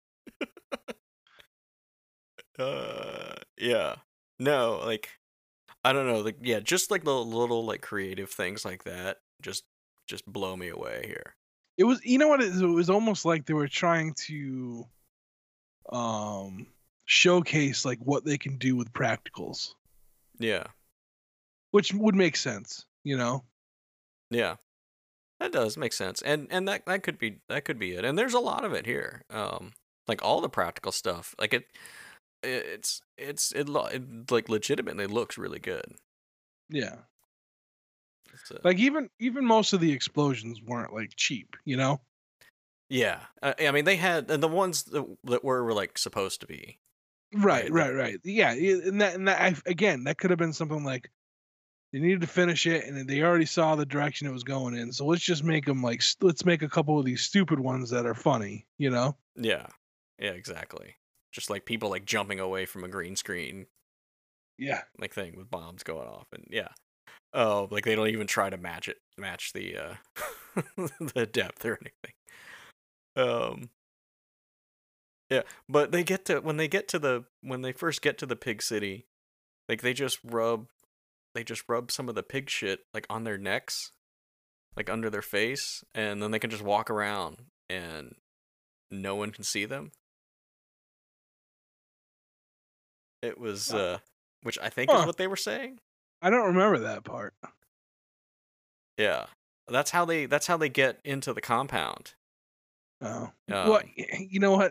uh yeah. No, like I don't know, like yeah, just like the little like creative things like that just just blow me away here. it was you know what it, is? It was almost like they were trying to um showcase like what they can do with practicals, Yeah. which would make sense, you know. Yeah. That does make sense. And and that that could be that could be it. And there's a lot of it here. Um like all the practical stuff. Like it it's it's it, lo- it like legitimately looks really good. Yeah. It's, uh, Like even even most of the explosions weren't like cheap, you know. yeah. Uh, I mean they had and the ones that, that were, were like supposed to be. Right, Right, right, right. Yeah, yeah, and that and that I, again, that could have been something like they needed to finish it, and they already saw the direction it was going in. So let's just make them like st- let's make a couple of these stupid ones that are funny, you know. Yeah. Yeah, exactly. Just like people like jumping away from a green screen Yeah. like thing with bombs going off and yeah. Oh, like they don't even try to match it match the uh the depth or anything. Um Yeah, but they get to when they get to the when they first get to the pig city, like they just rub they just rub some of the pig shit like on their necks, like under their face, and then they can just walk around and no one can see them. It was Huh. uh which I think is Huh. what they were saying. I don't remember that part. Yeah. That's how they that's how they get into the compound. Oh, well, Um, y- you know what?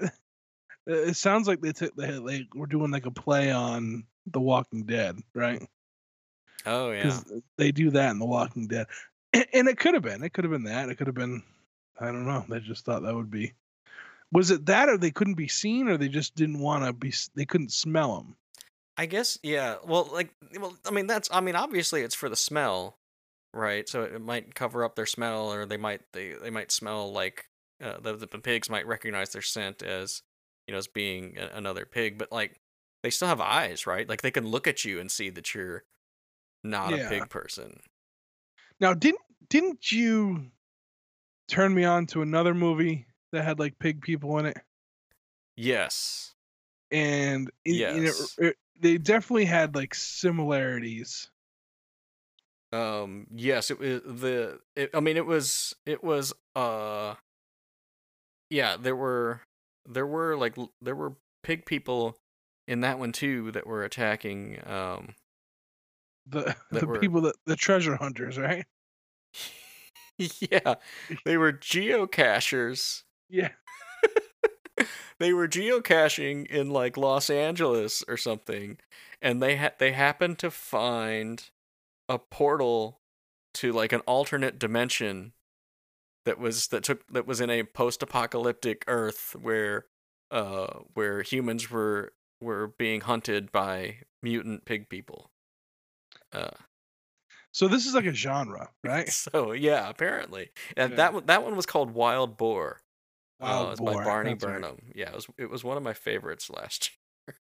It sounds like they took they, they were doing like a play on The Walking Dead, right? Oh yeah. because they do that in The Walking Dead, and, and it could have been, it could have been that, it could have been, I don't know. They just thought that would be. Was it that, or they couldn't be seen, or they just didn't want to be? They couldn't smell them. I guess yeah. Well, like, well, I mean, that's. I mean, obviously, it's for the smell, right? So it might cover up their smell, or they might they they might smell like uh, the the pigs might recognize their scent as you know as being a, another pig, but like they still have eyes, right? Like they can look at you and see that you're not a Yeah. pig person. Now, didn't didn't you turn me on to another movie that had like pig people in it? Yes. And it, you know, Yes. it, they definitely had like similarities. Um. Yes. It was the. It, I mean, it was. It was. Uh. Yeah. There were. There were like. l- There were pig people in that one too that were attacking. Um. The That the were. people that the treasure hunters, right? Yeah. They were geocachers. Yeah. They were geocaching in like Los Angeles or something, and they had they happened to find a portal to like an alternate dimension that was that took that was in a post-apocalyptic Earth where uh where humans were were being hunted by mutant pig people. Uh So this is like a genre, right? so yeah, apparently. And Yeah. that one that one was called Wild Boar. Uh Wild it's by boar. Barney That's right. Burnham. Yeah, it was it was one of my favorites last year.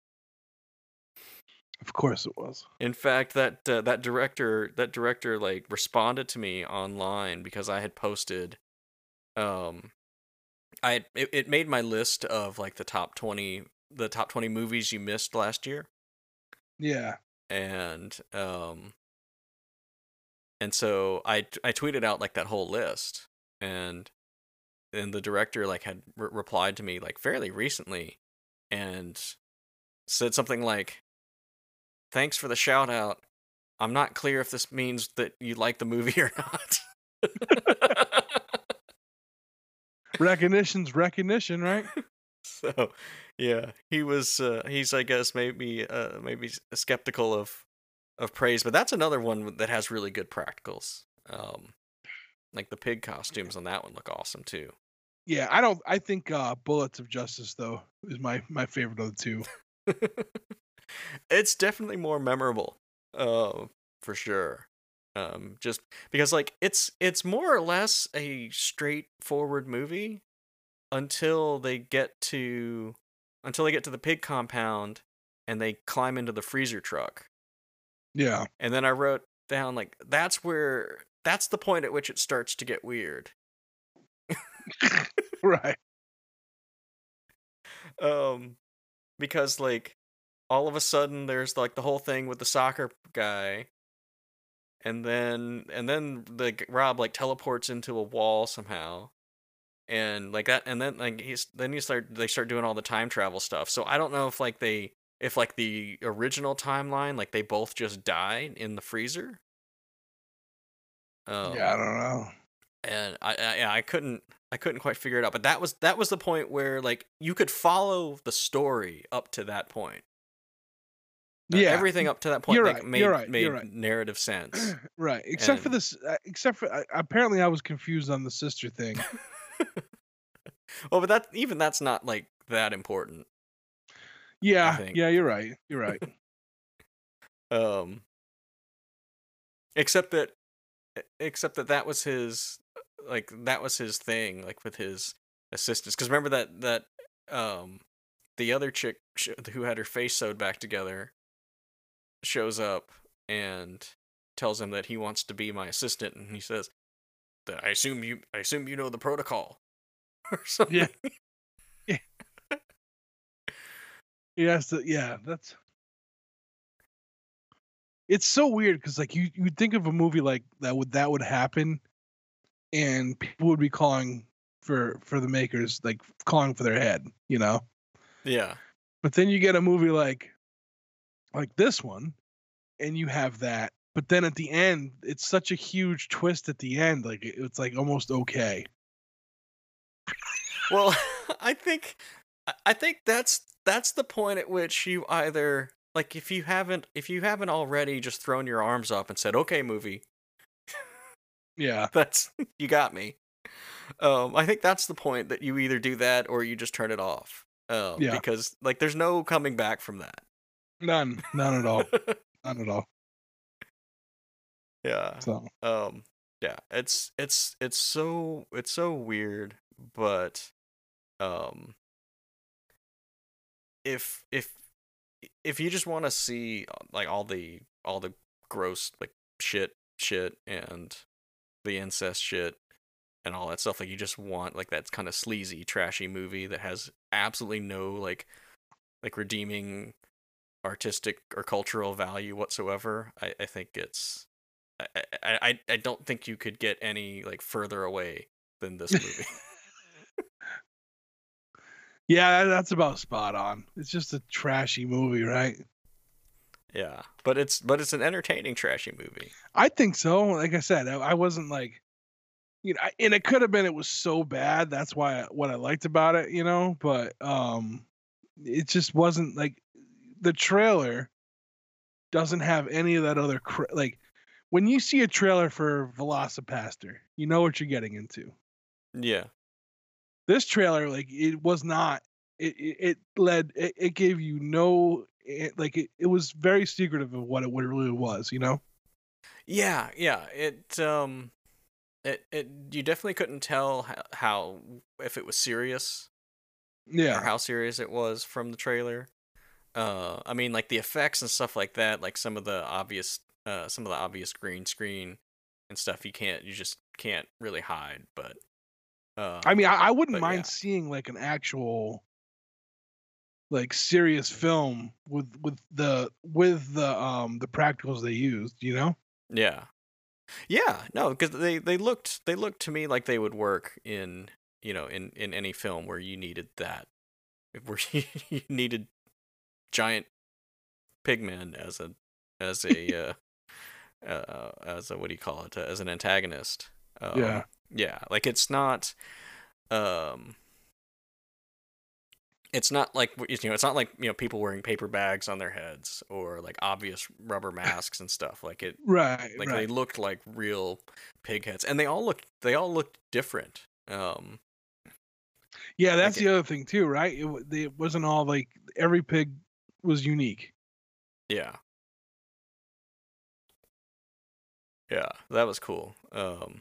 Of course it was. In fact, that uh, that director that director like responded to me online because I had posted um I had- it, it made my list of like the top twenty the top twenty movies you missed last year, Yeah. and um and so I I tweeted out like that whole list, and and the director like had re- replied to me like fairly recently and said something like, "Thanks for the shout out. I'm not clear if this means that you like the movie or not." Recognition's recognition, right? So, yeah, he was. Uh, he's, I guess, maybe, uh, maybe s- skeptical of of praise, but that's another one that has really good practicals. Um, like the pig costumes on that one look awesome too. Yeah, I don't. I think uh, Bullets of Justice though is my my favorite of the two. It's definitely more memorable, uh, for sure. Um, just because, like, it's it's more or less a straightforward movie until they get to until they get to the pig compound and they climb into the freezer truck. Yeah. And then I wrote down like that's where that's the point at which it starts to get weird. Right. Um, because like all of a sudden there's like the whole thing with the soccer guy, and then and then the g- Rob like teleports into a wall somehow, and like that, and then like he's then you start they start doing all the time travel stuff. So I don't know if like they if like the original timeline like they both just died in the freezer. Um, Yeah, I don't know. and I, I yeah, I couldn't I couldn't quite figure it out. But that was that was the point where like you could follow the story up to that point. Uh, Yeah, everything up to that point you're like right, made you're right, made you're right. narrative sense. Right. Except for And this. Uh, except for uh, apparently, I was confused on the sister thing. well, but that even that's not like that important, I Yeah. think. Yeah. You're right. You're right. Um, except that e- except that that was his like that was his thing like with his assistants. Because remember that that um the other chick sh- who had her face sewed back together shows up and tells him that he wants to be my assistant, and he says that I assume you I assume you know the protocol or something. Yeah. Yeah. Yes. th- Yeah. That's. It's so weird because like you you think of a movie like that would that would happen, and people would be calling for for the makers, like calling for their head, you know. Yeah. But then you get a movie like like this one, and you have that. But then at the end, it's such a huge twist at the end. Like it- it's like almost okay. Well, I think I- I think that's that's the point at which you either like if you haven't if you haven't already just thrown your arms up and said, "Okay, movie," Yeah. that's you got me. Um, I think that's the point, that you either do that or you just turn it off. Um, Yeah. because like there's no coming back from that. None. None at all. None at all. Yeah. So. Um. Yeah. It's it's it's so it's so weird, but um, if if if you just want to see uh, like all the all the gross like shit shit and the incest shit and all that stuff, like you just want like that kind of sleazy trashy movie that has absolutely no like like redeeming artistic or cultural value whatsoever, I, I think it's I, I I I don't think you could get any like further away than this movie. Yeah, that's about spot on. It's just a trashy movie, right? Yeah, but it's but it's an entertaining trashy movie. I think so. Like I said, I, I wasn't like, you know, I, and it could have been it was so bad. That's why I, what I liked about it, you know. But um, it just wasn't like the trailer doesn't have any of that other cr- like when you see a trailer for Velocipaster, you know what you're getting into. Yeah. This trailer, like it was not. It it, it led. It, it gave you no. It, like it, it was very secretive of what it, what it really was. You know. Yeah, yeah. It um, it it you definitely couldn't tell how, how if it was serious Yeah. or how serious it was from the trailer. Uh, I mean, like the effects and stuff like that, like some of the obvious, uh, some of the obvious green screen and stuff. You can't, you just can't really hide. But uh, I mean, I, I wouldn't but mind yeah. seeing like an actual, like serious film with with the with the um the practicals they used. You know. Yeah, yeah, no, because they they looked they looked to me like they would work in you know in in any film where you needed that, where you needed giant pigmen as a as a uh, uh as a what do you call it, uh, as an antagonist. Um, Yeah. yeah, like it's not um it's not like you know it's not like you know people wearing paper bags on their heads or like obvious rubber masks and stuff. Like it Right. like right. they looked like real pig heads, and they all looked they all looked different. Um Yeah, that's like the it, other thing too, right? It, wa- they- it wasn't all like every pig was unique. yeah. Yeah, that was cool. Um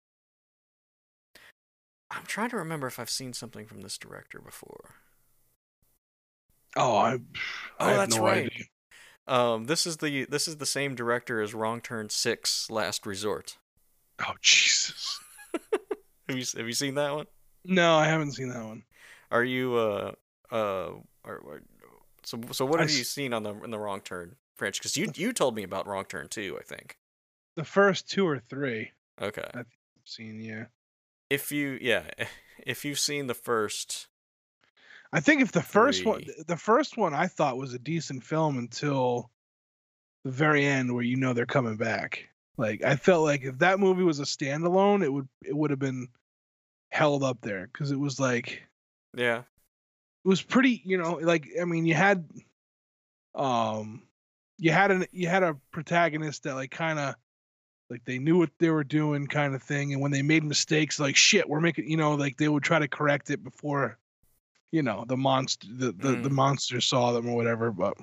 I'm trying to remember if I've seen something from this director before. Oh, I, I Oh, have that's no right. idea. Um this is the this is the same director as Wrong Turn six Last Resort. Oh, Jesus. Have you have you seen that one? No, I haven't seen that one. Are you uh uh or, or, so so what I have you s- seen on the in the Wrong Turn franchise? Because you you told me about Wrong Turn too, I think. The first two or three Okay. I think I've seen, yeah. If you yeah, if you've seen the first I think if the first one, three, the first one I thought was a decent film until the very end where you know they're coming back. Like I felt like if that movie was a standalone, it would it would have been held up there because it was like yeah, it was pretty, you know, like I mean you had um you had an you had a protagonist that like kind of like they knew what they were doing kind of thing, and when they made mistakes like shit we're making, you know, like they would try to correct it before, you know, the monster the the, the mm, monster saw them or whatever. But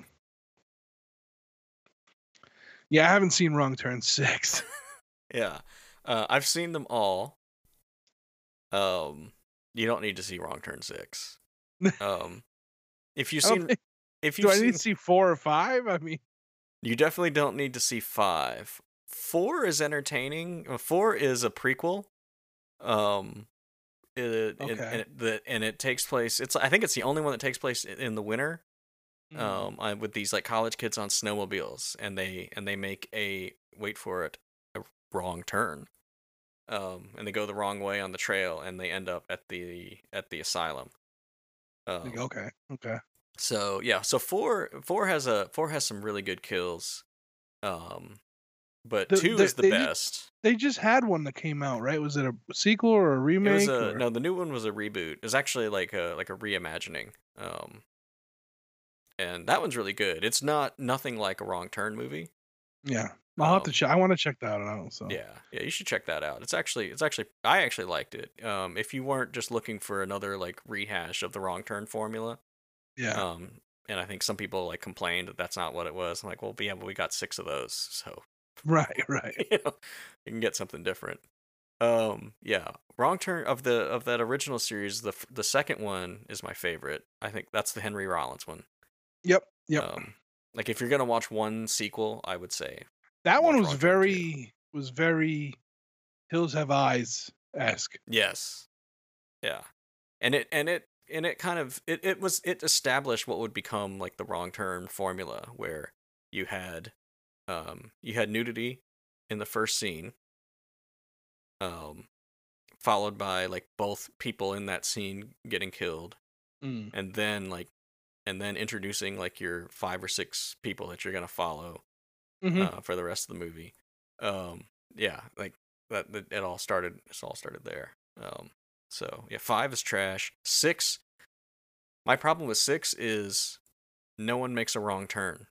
yeah, I haven't seen Wrong Turn six. yeah. Uh, I've seen them all. Um, you don't need to see Wrong Turn six. Um, if you've I don't seen think, if do you've I need seen, to see four or five? I mean, you definitely don't need to see five. Four is entertaining. Uh, Four is a prequel. Um, it, it, okay. and it, the and it takes place. It's I think it's the only one that takes place in in the winter. Mm. Um, I, with these like college kids on snowmobiles, and they and they make a wait for it a wrong turn. Um, and they go the wrong way on the trail, and they end up at the at the asylum. Like, Um, okay, okay. so yeah, so four four has a four has some really good kills. Um, but The, two the, is the they just best. they just had one that came out, right? Was it a sequel or a It was remake a or? no, the new one was a reboot. It was actually like a like a reimagining. Um, and that one's really good. It's not nothing like a Wrong Turn movie. Yeah, I'll have to Um, check. I want to check that out. So yeah, yeah, you should check that out. It's actually, it's actually, I actually liked it. Um, if you weren't just looking for another like rehash of the Wrong Turn formula, yeah, um, and I think some people like complained that that's not what it was. I'm like, well, yeah, but we got six of those, so right, right. you know, you can get something different. Um, yeah, Wrong Turn of the of that original series, the f- the second one is my favorite. I think that's the Henry Rollins one. Yep, yep. Um, like if you're gonna watch one sequel, I would say That one watch was Wrong Turn two. very was very Hills Have Eyes esque. Yes, yeah, and it and it and it kind of it, it was it established what would become like the Wrong Turn formula, where you had um you had nudity in the first scene, um, followed by like both people in that scene getting killed, Mm. and then like and then introducing like your five or six people that you're gonna follow hmm uh, for the rest of the movie. Um, yeah, like that, that. It all started. It's all started there. Um, so yeah, five is trash. Six. My problem with six is no one makes a wrong turn.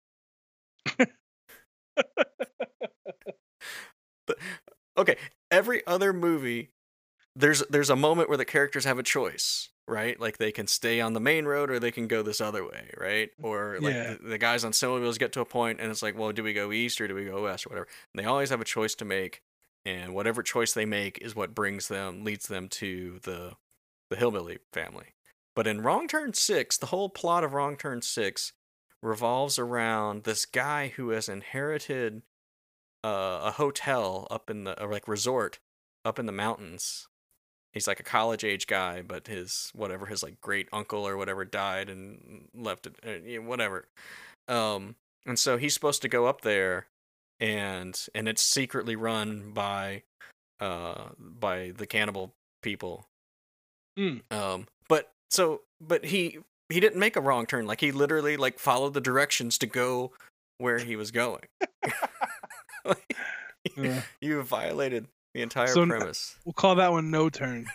But, okay, every other movie, there's there's a moment where the characters have a choice, right? Like they can stay on the main road or they can go this other way, right? Or like Yeah. the, the guys on snowmobiles get to a point and it's like, well, do we go east or do we go west or whatever? And they always have a choice to make, and whatever choice they make is what brings them, leads them to the the hillbilly family. But in Wrong Turn six, the whole plot of Wrong Turn six revolves around this guy who has inherited uh, a hotel up in the or like resort up in the mountains. He's like a college age guy, but his whatever his like great uncle or whatever died and left it, uh, you know, whatever. Um, and so he's supposed to go up there, and and it's secretly run by uh by the cannibal people. Mm. Um, but so but he he didn't make a wrong turn. Like he literally like followed the directions to go where he was going. Like, Yeah. you have violated the entire So n- premise. We'll call that one No Turn.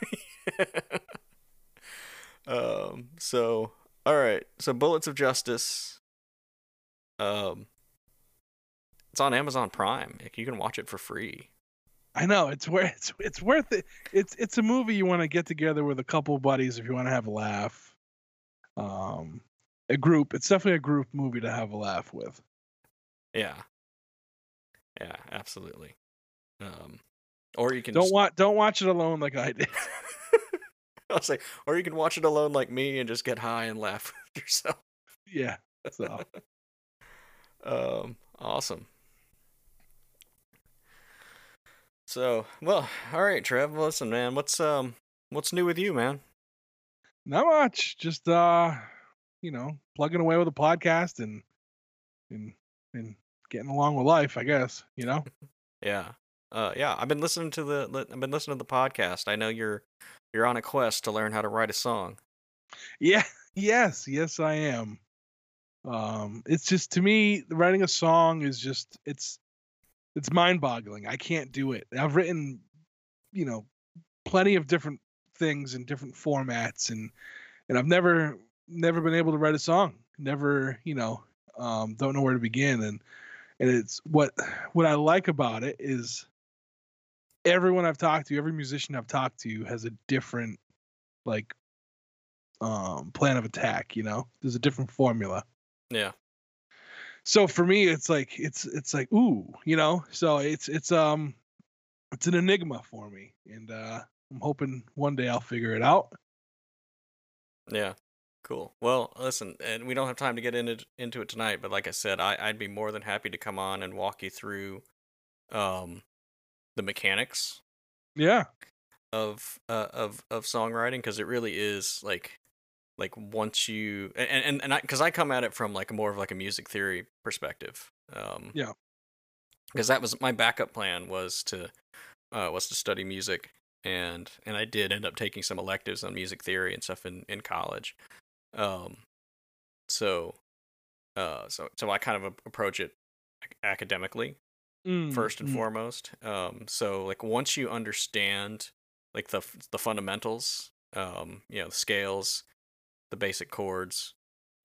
um. So, all right. So, Bullets of Justice. Um. It's on Amazon Prime. Like, you can watch it for free. I know it's worth it's it's worth it. It's it's a movie you want to get together with a couple of buddies if you want to have a laugh. Um, a group. It's definitely a group movie to have a laugh with. Yeah. Yeah. Absolutely. Um. Or you can Don't just... watch don't watch it alone like I did. I'll say, or you can watch it alone like me and just get high and laugh with yourself. Yeah. So. um. Awesome. So, well, all right, Trev. Listen, man, what's um, what's new with you, man? Not much. Just uh, you know, plugging away with a podcast and and and getting along with life, I guess. You know. Yeah. Uh, yeah. I've been listening to the. I've been listening to the podcast. I know you're you're on a quest to learn how to write a song. Yeah. Yes. Yes, I am. Um, it's just to me, writing a song is just it's it's mind-boggling. I can't do it. I've written, you know, plenty of different things in different formats, and and I've never never been able to write a song. Never, you know, um, don't know where to begin. And and it's what what I like about it is everyone I've talked to, every musician I've talked to has a different like um plan of attack. You know, there's a different formula. Yeah. So for me, it's like it's it's like ooh, you know. So it's it's um it's an enigma for me, and uh, I'm hoping one day I'll figure it out. Yeah. Cool. Well, listen, and we don't have time to get into into it tonight, but like I said, I I'd be more than happy to come on and walk you through, um, the mechanics Yeah. of uh of of songwriting, because it really is like like once you and and and I because I come at it from like more of like a music theory perspective. Um, Yeah. because that was my backup plan was to uh was to study music, and and I did end up taking some electives on music theory and stuff in in college. Um, so uh so so I kind of a- approach it ac- academically Mm, first and mm. foremost. Um, so like once you understand like the f- the fundamentals, um, you know, the scales, the basic chords,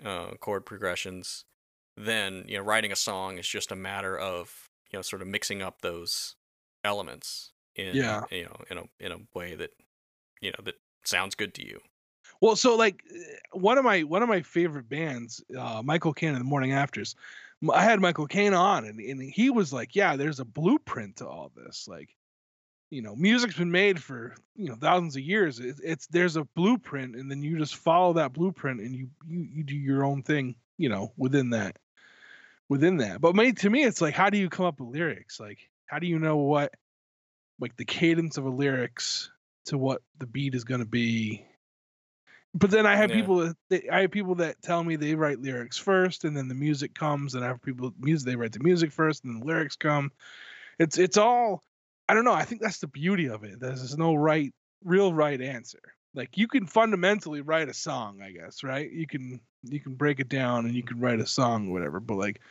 uh, chord progressions, then you know writing a song is just a matter of you know sort of mixing up those elements in Yeah. you know in a in a way that you know that sounds good to you. Well, so like uh, one of my one of my favorite bands, uh, Michael Caine and the Morning Afters. m- I had Michael Caine on, and, and he was like, "Yeah, there's a blueprint to all this. Like, you know, music's been made for you know thousands of years. It's, it's there's a blueprint, and then you just follow that blueprint, and you you you do your own thing, you know, within that within that. But me, to me, it's like, how do you come up with lyrics? Like, how do you know what like the cadence of a lyrics to what the beat is going to be? But then I have Yeah. people that they, I have people that tell me they write lyrics first, and then the music comes, and I have people music they write the music first, and the lyrics come. It's it's all I don't know. I think that's the beauty of it. There's no right, real right answer. Like you can fundamentally write a song, I guess, right? You can you can break it down and you can write a song, or whatever. But like,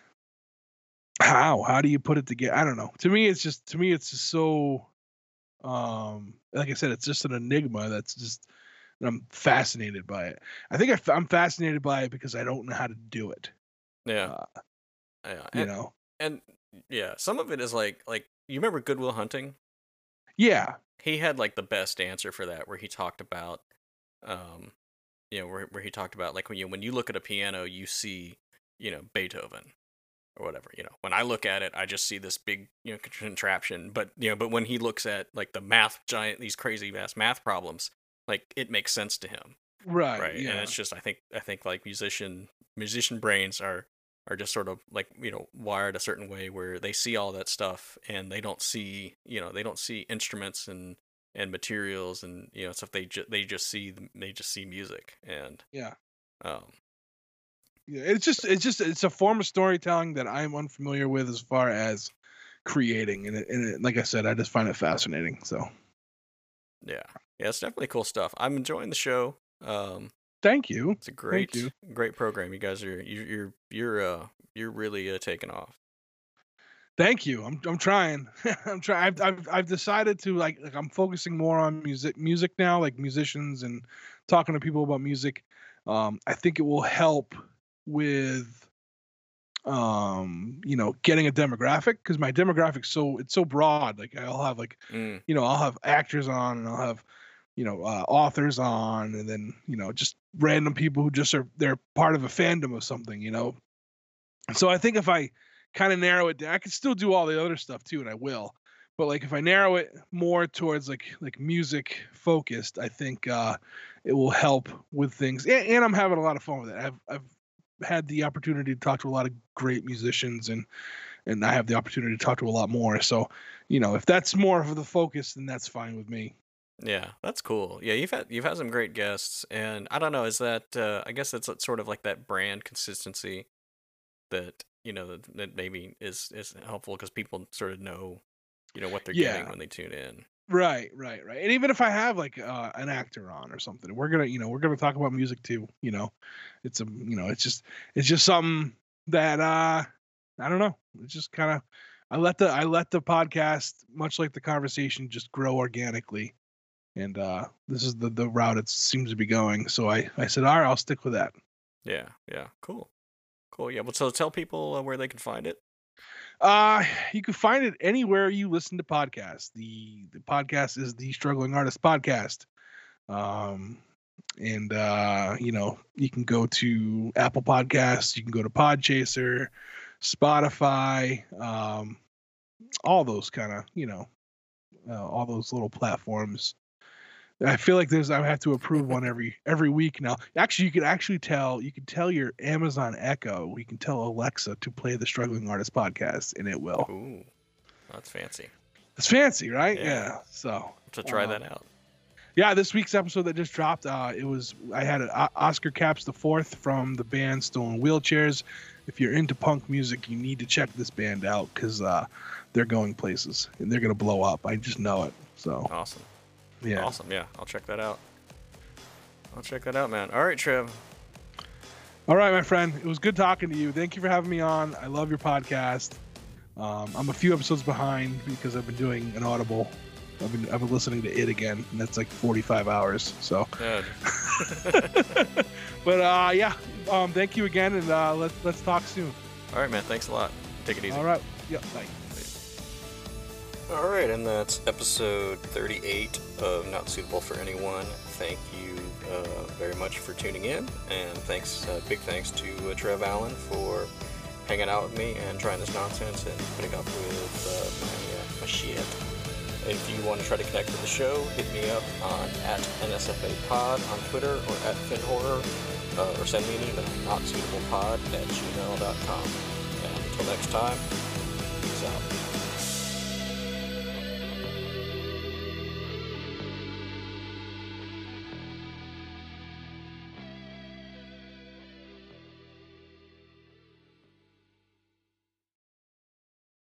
how how do you put it together? I don't know. To me, it's just to me, it's just so. Um, like I said, it's just an enigma. That's just I'm fascinated by it. I think I f- I'm fascinated by it because I don't know how to do it. Yeah, Uh, yeah. you And, know? and yeah, some of it is like like you remember Good Will Hunting? Yeah. He had like the best answer for that, where he talked about, um, you know, where where he talked about like when you when you look at a piano, you see, you know, Beethoven or whatever. You know, when I look at it, I just see this big, you know, contraption. But you know, but when he looks at like the math giant, these crazy vast math problems, like it makes sense to him, Right. right? Yeah. And it's just I think I think like musician musician brains are are just sort of like you know wired a certain way where they see all that stuff and they don't see you know they don't see instruments and and materials and you know stuff they just they just see they just see music and Yeah. um Yeah. It's just it's just it's a form of storytelling that I'm unfamiliar with as far as creating, and it, and it, like I said, I just find it fascinating. So yeah yeah it's definitely cool stuff. I'm enjoying the show. um thank you. it's a great you. great program. You guys are you, you're you're uh you're really uh, taking off. Thank you. I'm I'm trying. I'm trying. I've, I've I've decided to like like I'm focusing more on music music now, like musicians and talking to people about music. Um, I think it will help with um you know getting a demographic, because my demographic's so it's so broad. Like I'll have like Mm, you know I'll have actors on, and I'll have you know uh, authors on, and then you know just random people who just are they're part of a fandom of something, you know so I think if I kind of narrow it down, I can still do all the other stuff too, and I will. But like if I narrow it more towards like like music focused, I think uh, it will help with things. And, and I'm having a lot of fun with it. I've I've had the opportunity to talk to a lot of great musicians, and and I have the opportunity to talk to a lot more. So, you know, if that's more of the focus, then that's fine with me. yeah, that's cool. Yeah, you've had you've had some great guests, and I don't know, is that uh, I guess that's sort of like that brand consistency that you know that, that maybe is is helpful because people sort of know you know what they're getting Yeah. when they tune in. Right, right, right. And even if I have like uh, an actor on or something, we're gonna, you know, we're gonna talk about music too. You know, it's a, you know, it's just, it's just something that uh, I don't know. It's just kind of, I let the, I let the podcast, much like the conversation, just grow organically. And uh, this is the the route it seems to be going. So I, I said, all right, I'll stick with that. Yeah, yeah, cool, cool. Yeah, well, so tell people uh, where they can find it. Uh, you can find it anywhere you listen to podcasts. The the podcast is the Struggling Artist Podcast. Um, and uh, you know, you can go to Apple Podcasts, you can go to Podchaser, Spotify, um, all those kind of, you know, uh, all those little platforms. I feel like there's I have to approve one every every week now. Actually, you can actually tell you can tell your Amazon Echo, you can tell Alexa to play the Struggling Artist Podcast, and it will. Ooh, that's fancy. It's fancy, right? Yeah. Yeah. So To try um, that out. yeah, this week's episode that just dropped, uh, it was I had a, O- Oscar Caps the fourth from the band Stolen Wheelchairs. If you're into punk music, you need to check this band out because uh, they're going places and they're gonna blow up. I just know it. So Awesome. yeah. Awesome. Yeah, I'll check that out. I'll check that out, man. All right, Trev. All right, my friend. It was good talking to you. Thank you for having me on. I love your podcast. Um, I'm a few episodes behind because I've been doing an Audible. I've been I've been listening to it again, and that's like forty-five hours. So, Good. but uh, yeah, Um, thank you again, and uh, let's let's talk soon. All right, man. Thanks a lot. Take it easy. All right. Yep. Bye. All right, and that's episode thirty-eight of Not Suitable for Anyone. Thank you uh, very much for tuning in, and thanks, uh, big thanks to uh, Trev Allen for hanging out with me and trying this nonsense and putting up with uh, my, uh, my shit. If you want to try to connect with the show, hit me up on at N S F A Pod on Twitter or at FinHorror, uh, or send me an email, notsuitablepod at gmail dot com. And until next time, peace out.